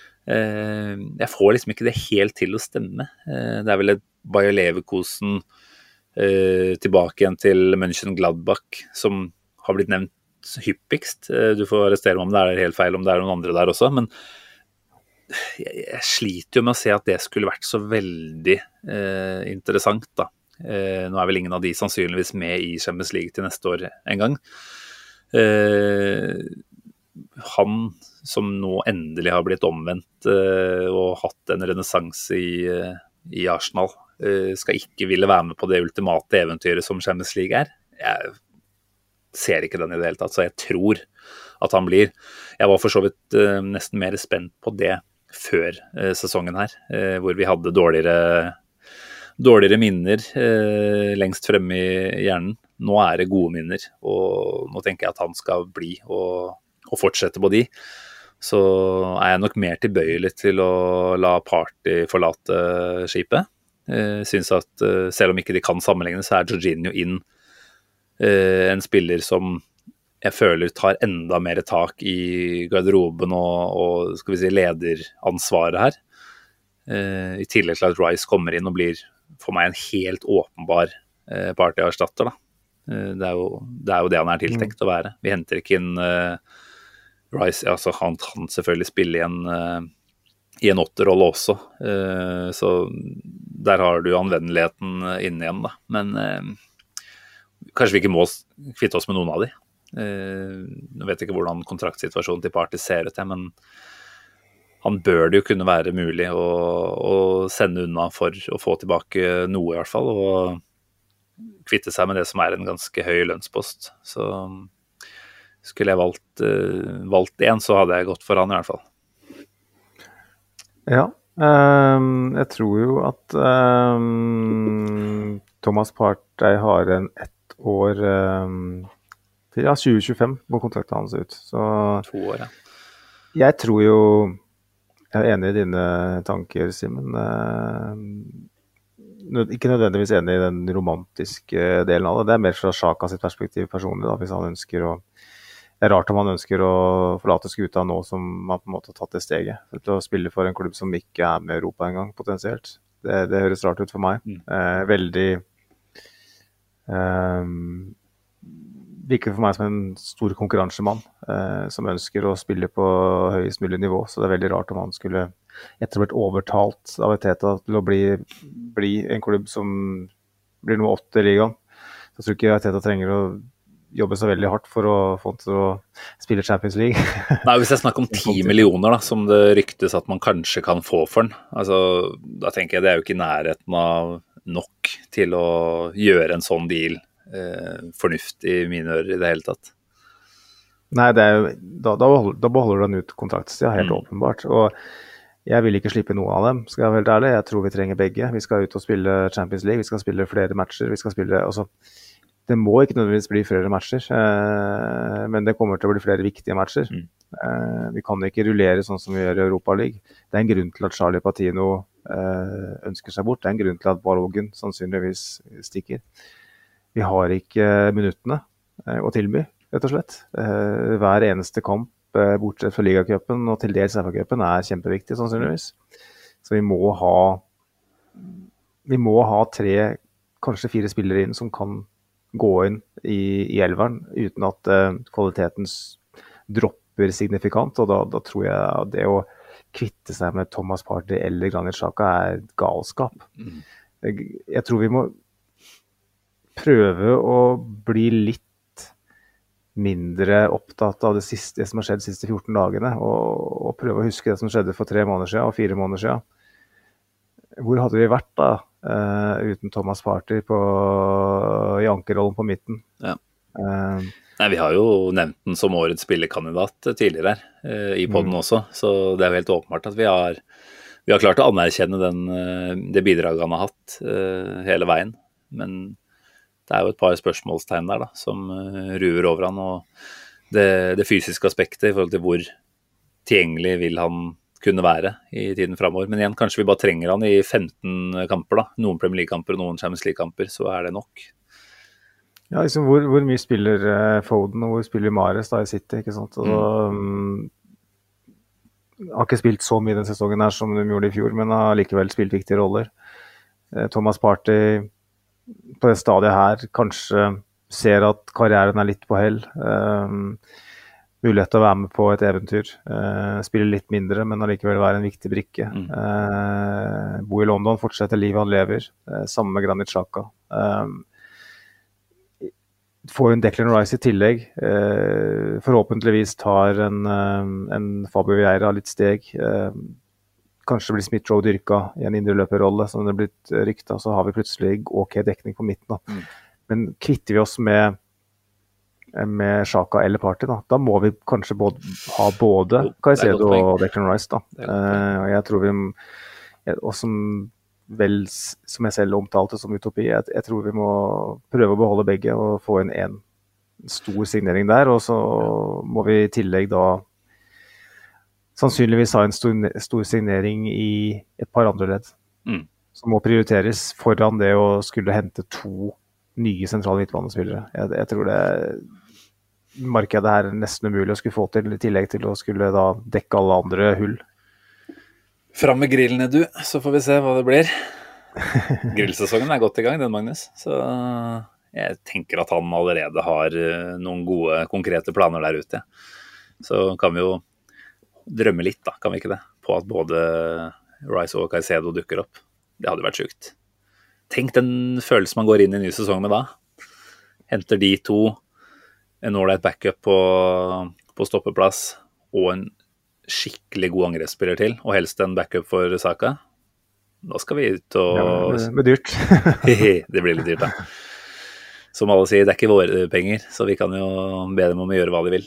Jeg får liksom ikke det helt til å stemme. Det er vel et Bayer Leverkusen tilbake igjen til Mönchengladbach, som har blitt nevnt hyppigst. Du får arrestere meg om det er helt feil, om det er noen andre der også, men Jeg, jeg sliter jo med å se at det skulle vært så veldig eh, interessant da. Eh, nå er vel ingen av de sannsynligvis med i Champions League til neste år en gang. Eh, han som nå endelig har blitt omvendt eh, og hatt en renessanse i, i Arsenal, eh, skal ikke ville være med på det ultimate eventyret som Champions League er. Jeg ser ikke den i det hele tatt, så jeg tror at han blir. Jeg var for så vidt eh, nesten mer spent på det før eh, sesongen her, eh, hvor vi hadde dårligere, dårligere minner eh, lengst fremme i hjernen. Nå er det gode minner, og nå tenker jeg at han skal bli og, og fortsette på de. så er jeg nok mer tilbøyelig til å la Partey forlate skipet. Jeg synes at selv om ikke de kan sammenligne, så er Jorginho inn en spiller som jeg føler tar enda mer tak i garderoben og, og skal vi si, lederansvaret her. I tillegg til at Rice kommer inn og blir for meg en helt åpenbar Partey-erstatter da. Det er, jo, det er jo det han er tiltenkt å være. Vi henter ikke inn uh, Rice, altså han kan selvfølgelig spille i en, uh, i en åtterrolle også, uh, så der har du anvendeligheten inne igjen da. Men uh, kanskje vi ikke må kvitte oss med noen av de. Uh, jeg vet ikke hvordan kontraktsituasjonen til Partey ser ut, men han bør det jo kunne være mulig å, å sende unna for å få tilbake noe i hvert fall, og kvitte seg med det som er en ganske høy lønnspost. Så skulle jeg valgt, uh, valgt en, så hadde jeg gått for han i hvert fall. Ja, um, jeg tror jo at um, Thomas Partey har en ett år um, til ja, tjue tjuefem hvor kontrakten hans ut. Så to år, ja. Jeg tror jo, jeg er enig i dine tanker, Simen. Uh, ikke nødvendigvis enig i den romantiske delen av det. Det er mer fra Xhaka sitt perspektiv personlig, da, hvis han ønsker å... Det er rart om han ønsker å forlate skuta nå som man på en måte har tatt det steget. Til å spille for en klubb som ikke er med i Europa en gang, potensielt. Det, det høres rart ut for meg. Mm. Eh, veldig... Eh, virker for meg som en stor konkurransemann eh, som ønsker å spille på høyest mulig nivå, så det er veldig rart om han skulle etter hvert overtalt av Arteta til å bli, bli en klubb som blir nummer åtte i ligaen. Så jeg tror ikke Arteta trenger å jobbe så veldig hardt for å få han til å spille Champions League. Nei, hvis jeg snakker om ti millioner da, som det ryktes at man kanskje kan få for den, altså, da tenker jeg det er jo ikke i nærheten av nok til å gjøre en sånn deal eh, fornuft i mine ører i det hele tatt. Nei, det er jo, da, da, beholder, da beholder han ut kontraktstida, helt mm. åpenbart. Og jeg vil ikke slippe noen av dem, skal jeg være helt ærlig. Jeg tror vi trenger begge. Vi skal ut og spille Champions League, vi skal spille flere matcher, vi skal spille, altså, det må ikke nødvendigvis bli flere matcher, eh, men det kommer til å bli flere viktige matcher. Mm. Eh, vi kan ikke rullere sånn som vi gjør i Europa League. Det er en grunn til at Charlie Patino eh, ønsker seg bort. Det er en grunn til at Balogun sannsynligvis stikker. Vi har ikke minuttene eh, å tilby, rett og slett. Eh, hver eneste kamp, eh, bortsett fra Ligacupen og til dels F A-cupen, er kjempeviktig sannsynligvis. Så vi må ha vi må ha tre, kanskje fire spillere inn som kan gå inn i, i elveren uten at uh, kvaliteten dropper signifikant, og da, da tror jeg det å kvitte seg med Thomas Partey eller Granit Xhaka er galskap. Mm. Jeg, jeg tror vi må prøve å bli litt mindre opptatt av det, siste, det som har skjedd de siste fjorten dagene, og, og prøve å huske det som skjedde for tre måneder siden og fire måneder siden. Hvor hadde vi vært da, uh, uten Thomas Partey på, i ankerrollen på midten? Ja. Uh, Nei, vi har jo nevnt den som årets spillerkandidat tidligere her, uh, i podden mm. også, så det er jo helt åpenbart at vi har, vi har klart å anerkjenne den, uh, det bidraget han har hatt uh, hele veien. Men det er jo et par spørsmålstegn der da, som uh, ruver over han, og det, det fysiske aspektet i forhold til hvor tilgjengelig vil han kunne være i tiden fremover. Men igjen, kanskje vi bare trenger han i femten kamper da. Noen Premier League-kamper og noen Champions League-kamper, så er det nok. Ja, liksom hvor, hvor mye spiller uh, Foden og hvor spiller Mahrez da i City, ikke sant? Og, mm. um, har ikke spilt så mye den sesongen her som de gjorde i fjor, men har likevel spilt viktige roller. Uh, Thomas Partey på det stadiet her kanskje ser at karrieren er litt på hell. Um, mulighet til å være med på et eventyr, uh, spille litt mindre, men allikevel være en viktig brikke. Mm. Uh, bo i London, fortsette livet han lever, uh, sammen med Granit Xhaka. Um, få en Declan Rice i tillegg, uh, forhåpentligvis tar en, um, en Fabio Vieira litt steg, uh, kanskje blir Smith-Rowe dyrka i en indreløperrolle, som det er blitt ryktet, så har vi plutselig ok dekning på midten. Da. Mm. Men kvitter vi oss med med Xhaka eller Partey, da. Da må vi kanskje både, ha både Caicedo og Declan Rice, da. Uh, og jeg tror vi, og som vel, som jeg selv omtalte som utopi, jeg, jeg tror vi må prøve å beholde begge og få inn en stor signering der, og så må vi i tillegg da sannsynligvis ha en stor, stor signering i et par andre ledd. Mm. Som må prioriteres foran det å skulle hente to nye sentrale midtbanespillere. Jeg, jeg tror det markedet her er nesten umulig å skulle få til, i tillegg til å skulle da dekke alle andre hull. Fram med grillene du, så får vi se hva det blir. Grillsesongen er godt i gang, den Magnus. Så jeg tenker at han allerede har noen gode, konkrete planer der ute. Så kan vi jo drømme litt, da, kan vi ikke det? På at både Rice og Caicedo dukker opp. Det hadde vært sykt. Tenk den følelsen man går inn i ny sesong med da. Henter de to, en ålreit backup på, på stoppeplass, og en skikkelig god angrepsspiller til, og helst en backup for Saka. Da skal vi ut og... Ja, det blir dyrt. Det blir litt dyrt, da. Som alle sier, det er ikke våre penger, så vi kan jo be dem om å gjøre hva de vil.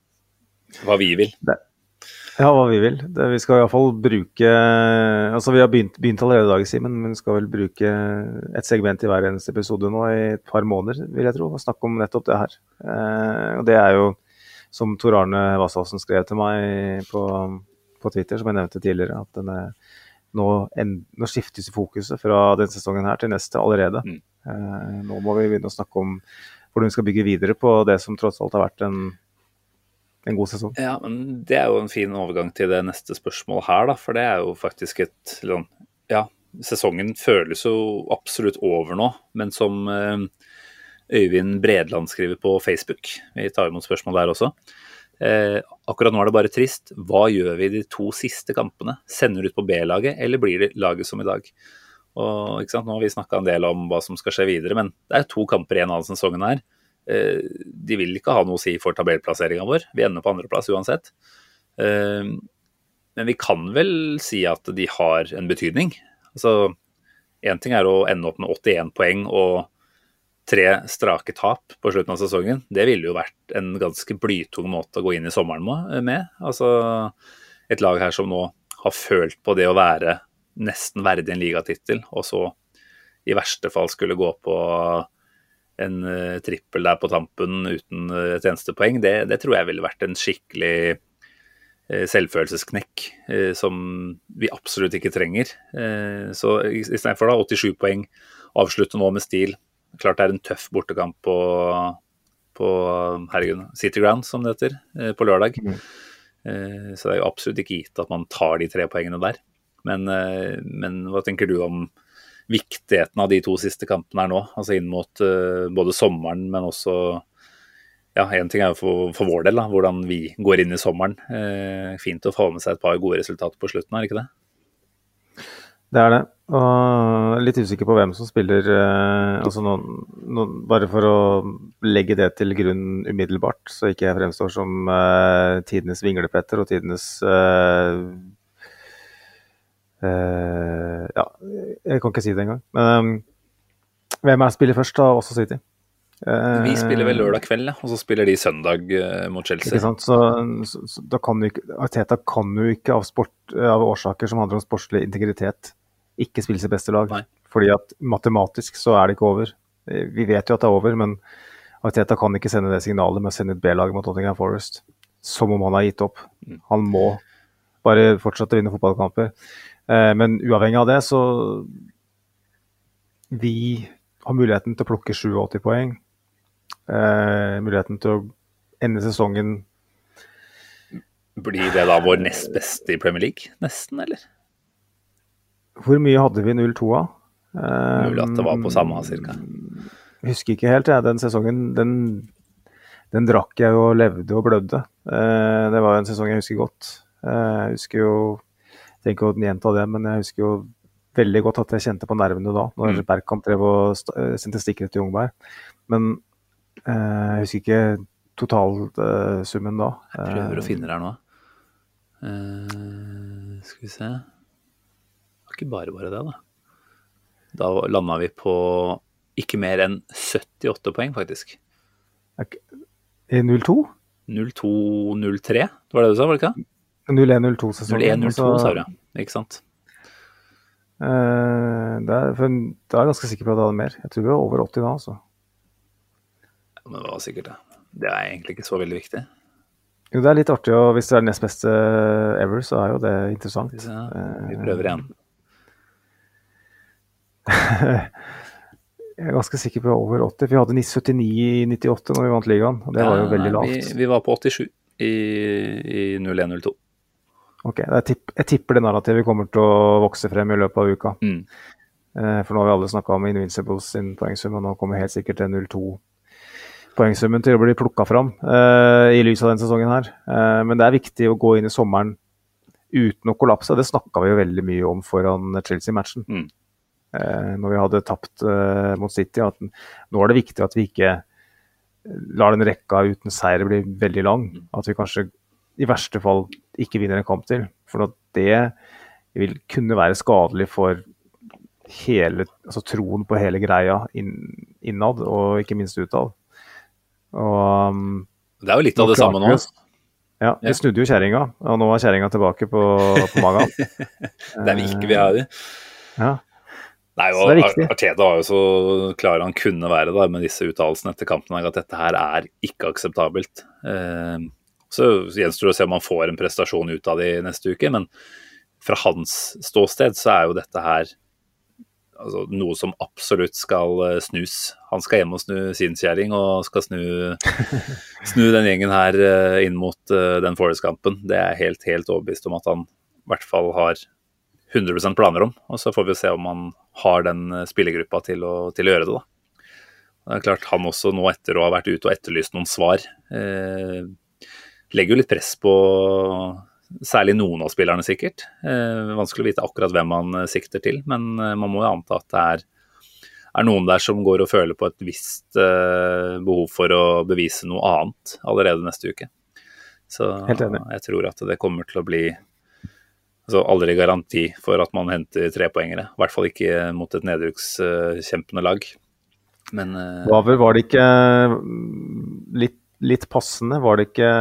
Hva vi vil. Det. Ja, hva vi vil. Det, vi skal i hvert fall bruke... Altså, vi har begynt, begynt allerede i dag, Simen, men vi skal vel bruke et segment i hver eneste episode nå i et par måneder, vil jeg tro, og snakke om nettopp det her. Eh, og det er jo som Tor Arne Vassåsen skrev til meg på, på Twitter, som jeg nevnte tidligere, at denne, nå, en, nå skiftes fokuset fra denne sesongen her til neste allerede. Mm. Eh, nå må vi begynne å snakke om hvordan vi skal bygge videre på det som tross alt har vært en, en god sesong. Ja, men det er jo en fin overgang til det neste spørsmålet her, da, for det er jo faktisk et, ja, sesongen føles jo absolutt over nå, men som... Eh, Øyvind Bredland skriver på Facebook. Vi tar imot spørsmål der også. Eh, akkurat nå er det bare trist. Hva gjør vi de to siste kampene? Sender ut på B-laget, eller blir det laget som i dag? Og, ikke sant? Nå har vi snakket en del om hva som skal skje videre, men det er to kamper igjen av sesongen her. Eh, de vil ikke ha noe å si for tabellplasseringen vår. Vi ender på andreplass uansett. Eh, men vi kan vel si at de har en betydning. Altså, en ting er å ende opp med åttien poeng og tre strake tap på slutten av sesongen. Det ville jo vært en ganske blytung måte å gå inn i sommeren med. Altså et lag her som nå har følt på det å være nesten verdig en ligatittel, og så i verste fall skulle gå på en uh, trippel der på tampen uten uh, et eneste poeng. Det, det tror jeg ville vært en skikkelig uh, selvfølelsesknekk uh, som vi absolutt ikke trenger. Uh, så i, i stedet for da åttisju poeng, avslutte nå med stil. Klart det er en tøff bortekamp på, på herregud, City Ground, som det heter, på lørdag. Mm. Så det er jo absolutt ikke gitt at man tar de tre poengene der. Men, men hva tenker du om viktigheten av de to siste kampene her nå? Altså inn mot både sommeren, men også, ja, en ting er jo for, for vår del, da, hvordan vi går inn i sommeren. Fint å få med seg et par gode resultater på slutten, er det ikke det? Det er det, og litt usikker på hvem som spiller, eh, altså noen, noen, bare for å legge det til grunn umiddelbart, så ikke jeg fremstår som eh, tidenes vinglepetter og tidenes, eh, eh, ja, jeg kan ikke si det engang, men eh, hvem er spiller først da, også City? Eh, Vi spiller vel lørdag kveld, ja, og så spiller de søndag eh, mot Chelsea. Ikke sant, så, så, så da kan du ikke, Arteta kan jo ikke av, sport, av årsaker som handler om sportslig integritet ikke spille sitt beste lag. Nei. Fordi at matematisk så er det ikke over. Vi vet jo at det er over, men Arteta kan ikke sende det signalet med å sende et B-lag mot Nottingham Forest, som om han har gitt opp. Han må bare fortsette å vinne fotballkamper. Eh, men uavhengig av det, så vi har muligheten til å plukke syttisju poeng. Eh, muligheten til å ende sesongen. Blir det da vår nest beste i Premier League? Nesten, eller? Hvor mye hadde vi null to av? Mulig at det var på samme, cirka. Jeg husker ikke helt, ja. Den sesongen, den, den drakk jeg og levde og blødde. Eh, det var en sesong jeg husker godt. Eh, jeg husker jo, jeg tenker å gjenta det, men jeg husker jo veldig godt at jeg kjente på nervene da, når mm. Bergkamp drev og sendte stikkere til Jungberg. Men eh, jeg husker ikke totalsummen da. Jeg prøver å finne det her nå. Uh, skal vi se. Ikke bare bare det da. Da landet vi på ikke mer enn syttiåtte poeng faktisk. null to? null to null tre, var det du sa, var det ikke? null en null to sesongen. null en null to, sa du, ja. Ikke sant? Uh, det er, for, da er jeg ganske sikker på at det hadde mer. Jeg tror vi var over åtti da, altså. Ja, men det var sikkert det. Det er egentlig ikke så veldig viktig. Jo, det er litt artig, og hvis det er nest beste ever, så er jo det interessant. Ja, vi prøver igjen. Jeg er ganske sikker på over åtti, for vi hadde syttini i nittiåtte når vi vant ligaen, og det ja, var jo veldig lavt. Vi, vi var på åttisju i, i null én null to. Ok, jeg tipper, jeg tipper det narrativet kommer til å vokse frem i løpet av uka. Mm. For nå har vi alle snakket om Invincibles sin poengsum, og nå kommer helt sikkert det null to poengsummen til å bli plukket fram uh, i lys av den sesongen her. Uh, men det er viktig å gå inn i sommeren uten å kollapse. Det snakket vi jo veldig mye om foran Chelsea-matchen. Mm. Uh, når vi hadde tapt uh, mot City. At nå er det viktig at vi ikke lar den rekka uten seier bli veldig lang. At vi kanskje i verste fall ikke vinner en kamp til. For at det vil kunne være skadelig for hele, altså troen på hele greia inn, innad, og ikke minst utad. Og, um, det er jo litt av det samme nå. Ja, vi ja. snudde jo kjæringa, og nå er kjæringa tilbake på, på magen. Det er vi ikke vi har. Ja. Nei, og Arteta var jo så klar han kunne være da, med disse uttalelsene etter kampen, at dette her er ikke akseptabelt. Eh, så gjenstår det å se om han får en prestasjon ut av det neste uke, men fra hans ståsted så er jo dette her altså, noe som absolutt skal snus. Han skal hjem og snu sin kjæring, og skal snu, snu den gjengen her inn mot den Forest-kampen. Det er helt, helt overbevist om at han i hvert fall har hundre prosent planer om, og så får vi se om han har den spillergruppa til å, til å gjøre det da. Det er klart, han også nå etter å ha vært ute og etterlyst noen svar, eh, legger jo litt press på særlig noen av spillerne sikkert. Eh, vanskelig å vite akkurat hvem man sikter til, men eh, man må jo anta at det er, er noen der som går og føler på et visst eh, behov for å bevise noe annet allerede neste uke. Så jeg tror at det kommer til å bli altså aldri garanti for at man henter tre poengere, i hvert fall ikke mot et nedrykkskjempende lag. Men eh, var, var det ikke litt, litt passende? Var det ikke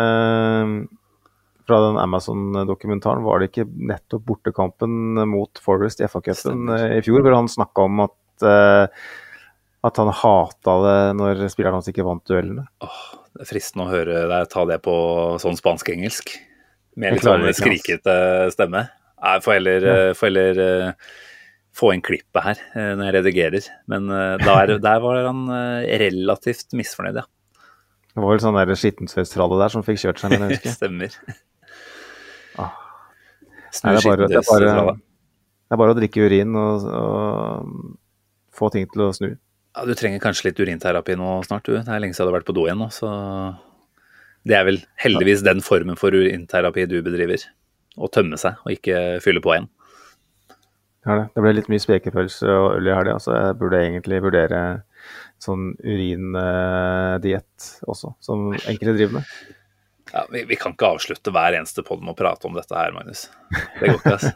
fra den Amazon-dokumentaren, var det ikke nettopp bortekampen mot Forest i F A-cupen i fjor, hvor han snakket om at, uh, at han hatet det når spillerne hans ikke vant duellene? Åh, det er fristende å høre deg ta det på sånn spansk-engelsk, med litt sånn skrikete stemme. Jeg får heller, ja. får heller uh, få inn klippet her uh, når jeg redigerer, men uh, der, der var han uh, relativt misfornøyd, ja. Det var vel sånn der skittensfestralle der som fikk kjørt seg med, jeg husker. Stemmer. Ah. Nei, det, er bare, det, er bare, det er bare å drikke urin og, og få ting til å snu. Ja, du trenger kanskje litt urinterapi nå snart, du. Det er lenge siden du har vært på do igjen nå, så det er vel heldigvis den formen for urinterapi du bedriver. Å tømme seg og ikke fylle på igjen. Ja, det. det ble litt mye spekepølse og øl i helga, så jeg burde egentlig vurdere sånn urindiett også, som enkelte driver med. Ja, vi, vi kan ikke avslutte hver eneste podd med å prate om dette her, Magnus. Det går ikke, altså.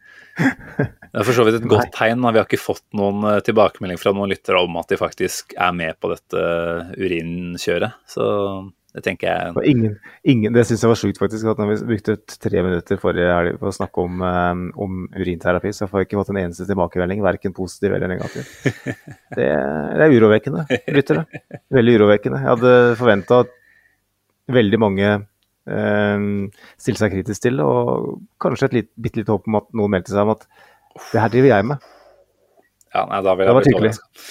Det er for så vidt et godt tegn. Vi har ikke fått noen tilbakemelding fra noen lyttere om at de faktisk er med på dette urinkjøret. Så det tenker jeg... Ingen, ingen, det synes jeg var sjukt faktisk, at når vi brukte tre minutter forrige helg på å snakke om, um, om urinterapi, så får jeg ikke fått en eneste tilbakemelding, hverken positiv eller negativ. Det, det er urovekkende, lyttere. Veldig urovekkende. Jeg hadde forventet at veldig mange eh, stille seg kritisk til, og kanskje et litt, bitte litt håp om at noen meldte seg om at det her driver jeg med. Ja, nei, da vil jeg bli overrasket.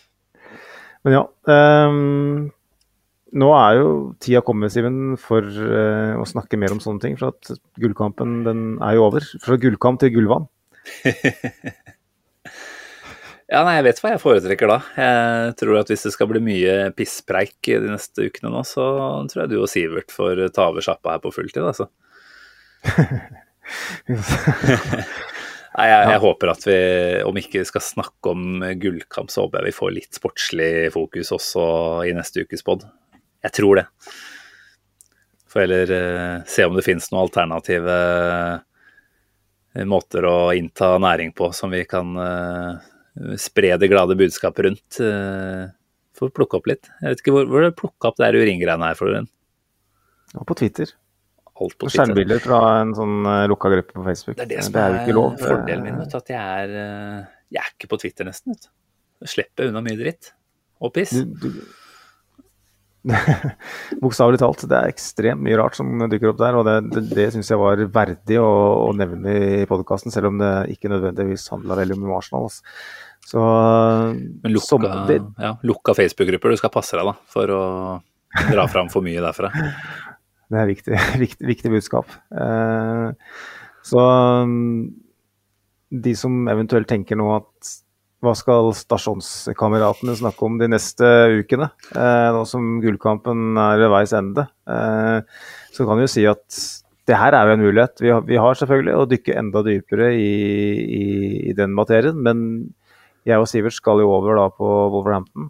Men ja, um, nå er jo tida kommet, Steven, for uh, å snakke mer om sånne ting, for at gullkampen, den er jo over. Fra gullkamp til gullvann. Ja, nei, jeg vet hva jeg foretrekker da. Jeg tror at hvis det skal bli mye pisspreik de neste ukene nå, så tror jeg du og Sivert får ta over sjappa her på fulltid, altså. Nei, jeg, jeg håper at vi, om ikke skal snakke om gullkamp, så håper jeg vi får litt sportslig fokus også i neste ukes podd. Jeg tror det. Får heller uh, se om det finnes noen alternative uh, måter å innta næring på som vi kan... Uh, spre det glade budskapet rundt uh, for å plukke opp litt. Jeg vet ikke hvor, hvor du plukker opp det her uringreiene her for den. Og på Twitter. Alt på Twitter. Skjermbilder fra en sånn uh, lukka gruppe på Facebook. Det er det som det er, er, er lov, fordelen min, vet du, at jeg er, uh, jeg er ikke på Twitter nesten, vet du. Jeg slipper unna mye dritt. Og piss. Du, du, bokstavelig talt. Det er ekstremt mye rart som dukker opp der, og det, det, det synes jeg var verdig å, å nevne i podcasten, selv om det ikke nødvendigvis handlet veldig om Arsenal. Altså. Så, Men lukka, som, det, ja, lukka Facebook-grupper, du skal passe deg da, for å dra fram for mye derfra. Det er viktig, viktig, viktig budskap. Eh, så de som eventuelt tenker nå at hva skal stasjonskameratene snakke om de neste ukene, eh, nå som gullkampen er ved veis ende, eh, så kan vi jo si at det her er jo en mulighet. Vi har, vi har selvfølgelig å dykke enda dypere i, i, i den materien, men jeg og Sivert skal jo over da på Wolverhampton.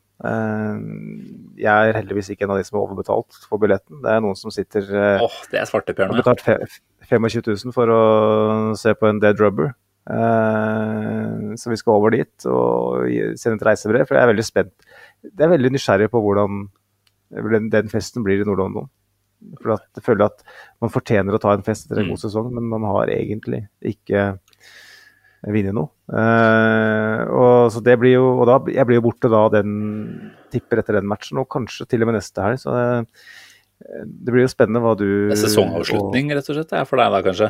Jeg er heldigvis ikke en av de som er overbetalt for billetten. Det er noen som sitter Åh, oh, det er svarteper nå. Har betalt tjuefem tusen for å se på en Dead Rubber. Så vi skal over dit og sende et reisebrev, for jeg er veldig spent. Det er veldig nysgjerrig på hvordan den festen blir i Nord-London. For at jeg føler at man fortjener å ta en fest etter en god sesong, men man har egentlig ikke vinne noe. Uh, og så det blir jo, og da, jeg blir jo borte da den tipper etter den matchen, og kanskje til og med neste her, så det, det blir jo spennende hva du... Det er sesongavslutning, og, rett og slett, for deg da, kanskje?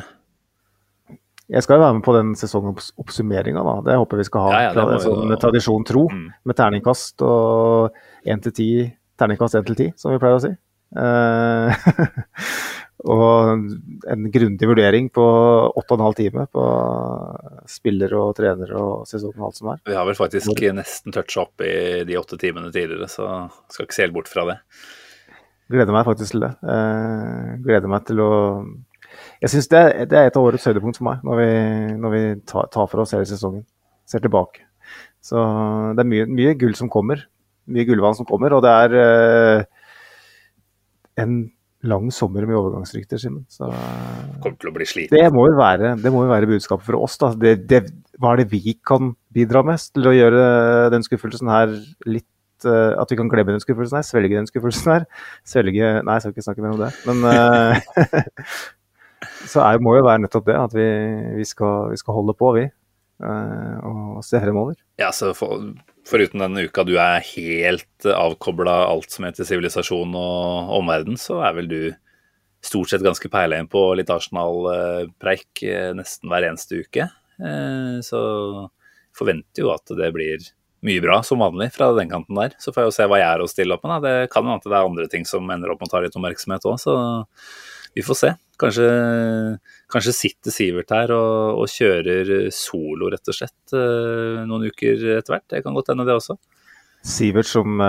Jeg skal jo være med på den sesongoppsummeringen da, det håper vi skal ha. Ja, ja, det det er sånn tradisjon tro, mm. med terningkast og en til ti, terningkast en til ti, som vi pleier å si. Uh, og en grundig vurdering på åtte og en halv time på spillere og trenere og sesongen og alt som er. Vi har vel faktisk Hvor... nesten touchet opp i de åtte timene tidligere, så skal ikke se helt bort fra det. Gleder meg faktisk til det. Eh, gleder meg til å... Jeg synes det, det er et av årets høydepunkt for meg, når vi, når vi tar, tar for oss hele sesongen. Ser tilbake. Så det er mye, mye gull som kommer. Mye gullvann som kommer, og det er eh, en lang sommer med overgangsrykter, Simen. Så kommer til å bli sliten. Det må jo være, det må jo være budskapet for oss, da. Det, det, hva er det vi kan bidra med til å gjøre den skuffelsen her litt, uh, at vi kan glemme den skuffelsen her, svelge den skuffelsen her, svelge, nei, jeg skal ikke snakke mer om det, men uh, så er, må jo være nettopp det, at vi, vi, skal, vi skal holde på, vi, uh, og se fremover. Ja, så for, foruten denne uka du er helt avkoblet alt som heter sivilisasjon og omverden, så er vel du stort sett ganske peilet inn på litt Arsenal-preik nesten hver eneste uke. Så forventer jo at det blir mye bra som vanlig fra den kanten der. Så får jeg jo se hva jeg er å stille opp med. Da. Det kan jo at det er andre ting som ender opp med å ta litt oppmerksomhet også, så vi får se. Kanskje, kanskje sitter Sivert her og, og kjører solo rett og slett noen uker etter hvert. Det kan godt hende det også. Sivert som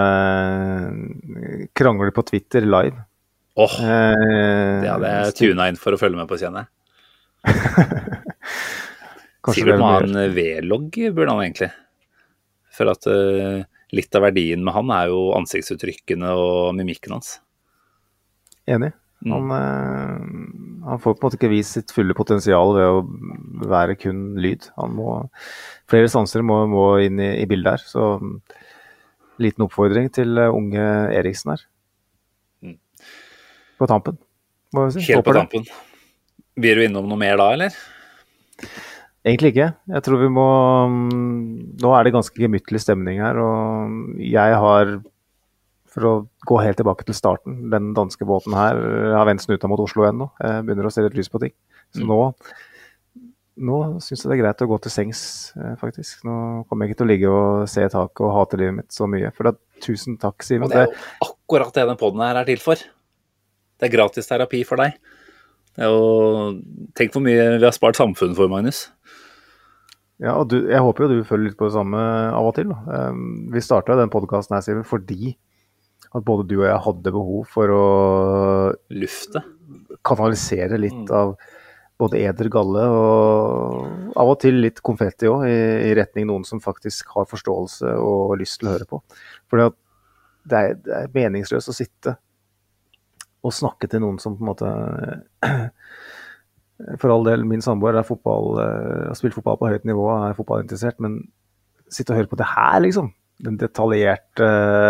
eh, krangler på Twitter live. Åh, oh, eh, det hadde jeg tunet inn for å følge med på, kjenner jeg. Sivert må ha en V-logg, burde han egentlig. For at uh, litt av verdien med han er jo ansiktsuttrykkene og mimikken hans. Enig. Han, mm. han får på en måte ikke vist sitt fulle potensial ved å være kun lyd. Han må, flere sanser må, må inn i, i bildet her, så liten oppfordring til unge Eriksen her. Mm. På tampen, må vi si. Helt på tampen. Blir du innom noe mer da, eller? Egentlig ikke. Jeg tror vi må... Nå er det ganske gemyttlig stemning her, og jeg har... For å gå helt tilbake til starten, den danske båten her har vendt snuta mot Oslo igjen nå. Jeg begynner å se litt lys på ting. Så mm. nå, nå synes jeg det er greit å gå til sengs, faktisk. Nå kommer jeg ikke til å ligge og se taket og hate livet mitt så mye. For da, tusen takk, Simen. Og det er jo akkurat det den podden her er til for. Det er gratis terapi for deg. Det er jo, tenk hvor mye vi har spart samfunnet for, Magnus. Ja, og du, jeg håper jo du følger litt på det samme av og til. Da. Vi startet den podcasten her, Simen, fordi at både du og jeg hadde behov for å lufte, kanalisere litt mm. av både eder galle og av og til litt konfetti også, i, i retning noen som faktisk har forståelse og lyst til å høre på. For det er, det er meningsløst å sitte og snakke til noen som på en måte, for all del, min samboer er fotball, har spilt fotball på høyt nivå, er fotballinteressert, men sitte og høre på det her, liksom. Den detaljerte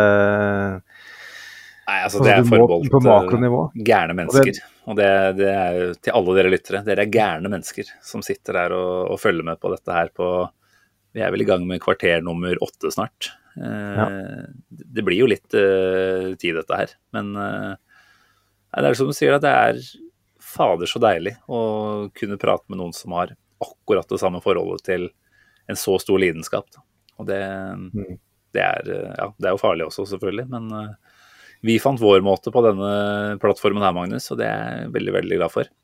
Nei, altså det er forbeholdt gærne mennesker, og det, det er jo til alle dere lyttere, dere er gærne mennesker som sitter der og, og følger med på dette her på, vi er vel i gang med kvarter nummer åtte snart. Eh, ja. det blir jo litt uh, tid dette her. Men uh, det er som du sier, at det er fader så deilig å kunne prate med noen som har akkurat det samme forholdet til en så stor lidenskap. Da. Og det, mm. det, er, ja, det er jo farlig også, selvfølgelig. Men uh, vi fant vår måte på denne plattformen her, Magnus, og det er jeg veldig, veldig glad for.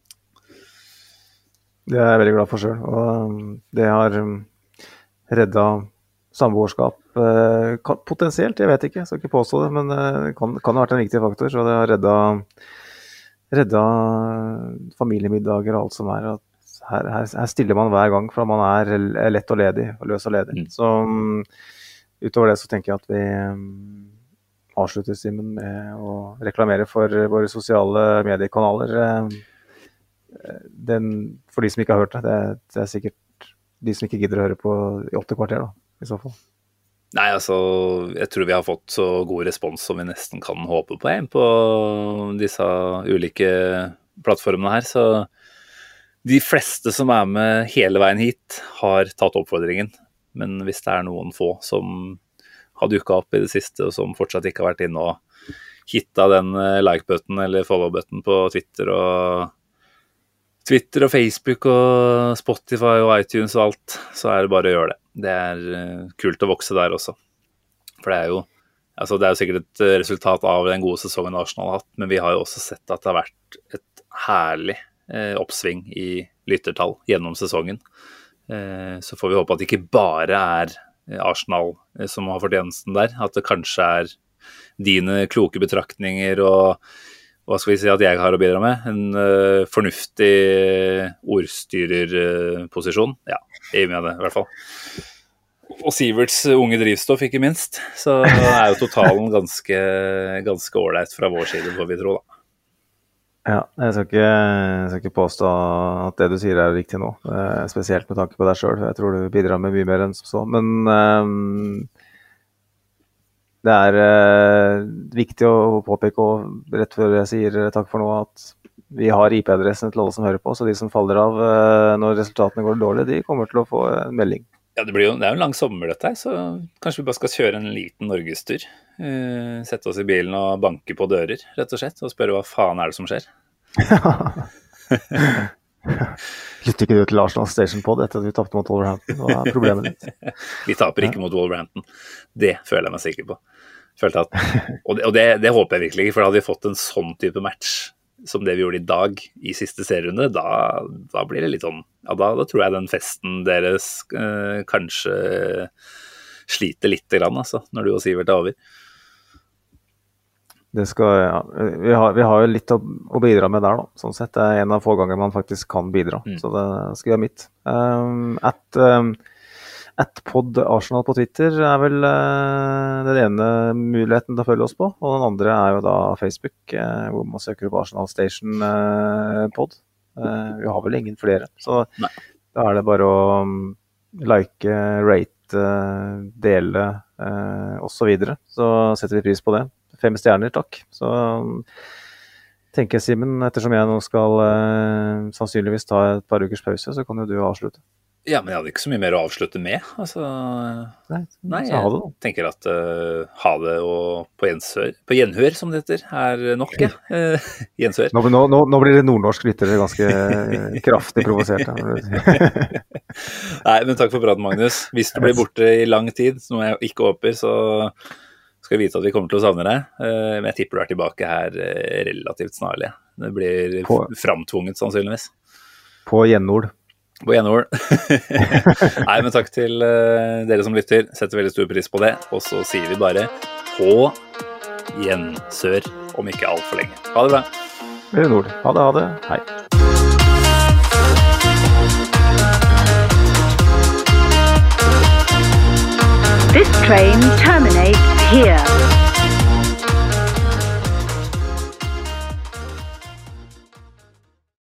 Det er jeg veldig glad for selv, og det har reddet samboerskap, eh, potensielt, jeg vet ikke, jeg skal ikke påstå det, men det kan, kan ha vært en viktig faktor, så det har reddet, reddet familiemiddager og alt som er, at her, her, her stiller man hver gang, for man er lett og ledig, og løs og ledig. Mm. Så utover det så tenker jeg at vi avslutter Simen med å reklamere for våre sosiale mediekanaler. Den, for de som ikke har hørt det, det, det er sikkert de som ikke gidder å høre på i åtte kvarter da, i så fall. Nei, altså, jeg tror vi har fått så god respons som vi nesten kan håpe på en på disse ulike plattformene her, så de fleste som er med hele veien hit har tatt oppfordringen, men hvis det er noen få som har dukket opp i det siste og som fortsatt ikke har vært inne og hitta den like-button eller follow-button på Twitter og Twitter og Facebook og Spotify og iTunes og alt, så er det bare å gjøre det. Det er kult å vokse der også. For det er jo, altså det er jo sikkert et resultat av den gode sesongen Arsenal har hatt, men vi har jo også sett at det har vært et herlig eh, oppsving i lyttertall gjennom sesongen. Eh, så får vi håpe at det ikke bare er Arsenal som har fortjenesten der, at det kanskje er dine kloke betraktninger og hva skal vi si at jeg har å bidra med? En uh, fornuftig ordstyrerposisjon. Uh, ja, jeg gir meg det i hvert fall. Og Siverts unge drivstoff, ikke minst. Så er jo totalen ganske, ganske ålreit fra vår side, får vi tro da. Ja, jeg skal, ikke, jeg skal ikke påstå at det du sier er riktig nå. Uh, spesielt med tanke på deg selv. Jeg tror du bidrar med mye mer enn som så. Men... Um, Det er eh, viktig å påpeke, og rett før jeg sier takk for nå, at vi har I P-adressen til alle som hører på, så de som faller av eh, når resultatene går dårlig, de kommer til å få en melding. Ja, det, blir jo, det er jo en lang sommer dette her, så kanskje vi bare skal kjøre en liten norgestur. Uh, sette oss I bilen og banke på dører, rett og slett, og spørre hva faen er det som skjer. Lytter ikke du til Arsenal Station Pod etter at vi tappte mot Wolverhampton? Hva er problemet ditt? Vi taper ikke mot Wolverhampton. Det føler jeg meg sikker på. Følte at, og det, og det, det håper jeg virkelig ikke, for hadde vi fått en sånn type match som det vi gjorde I dag I siste serierunde, da, da blir det litt sånn, ja da, da tror jeg den festen deres eh, kanskje sliter litt grann, altså, når du og Sivert er over. Det skal, ja. Vi har, vi har jo litt å, å bidra med der da, sånn sett. Det er en av få ganger man faktisk kan bidra, mm. så det skal være mitt. Um, at, um, at pod Arsenal på Twitter er vel uh, den ene muligheten til å følge oss på, og den andre er jo da Facebook, uh, hvor man søker på Arsenal Station uh, pod. Uh, vi har vel ingen flere, så Nei. Da er det bare å um, like, rate, uh, dele uh, og så videre, så setter vi pris på det. Fem stjerner, takk. Så tenker jeg, Simen, ettersom jeg nå skal eh, sannsynligvis ta et par ukers pause, så kan jo du avslutte. Ja, men jeg hadde ikke så mye mer å avslutte med. Altså, nei, nei, jeg det, tenker at uh, ha det og på gjenhør, på gjenhør, som det heter, er nok, ja. Uh, gjenhør. Nå, nå, nå blir det nordnorsk lyttere ganske kraftig provosert. Nei, men takk for praten, Magnus. Hvis du blir borte I lang tid, noe jeg ikke håper, så... skal vite at vi kommer til å savne deg, men jeg tipper du er tilbake her relativt snarlig. Det blir på, framtvunget sannsynligvis. På gjenord. På gjenord. Nei, men takk til uh, dere som lytter. Setter veldig stor pris på det. Og så sier vi bare på gjensør om ikke alt for lenge. Ha det bra. Gjenord. Ha det, ha det. Hei. This train terminates here.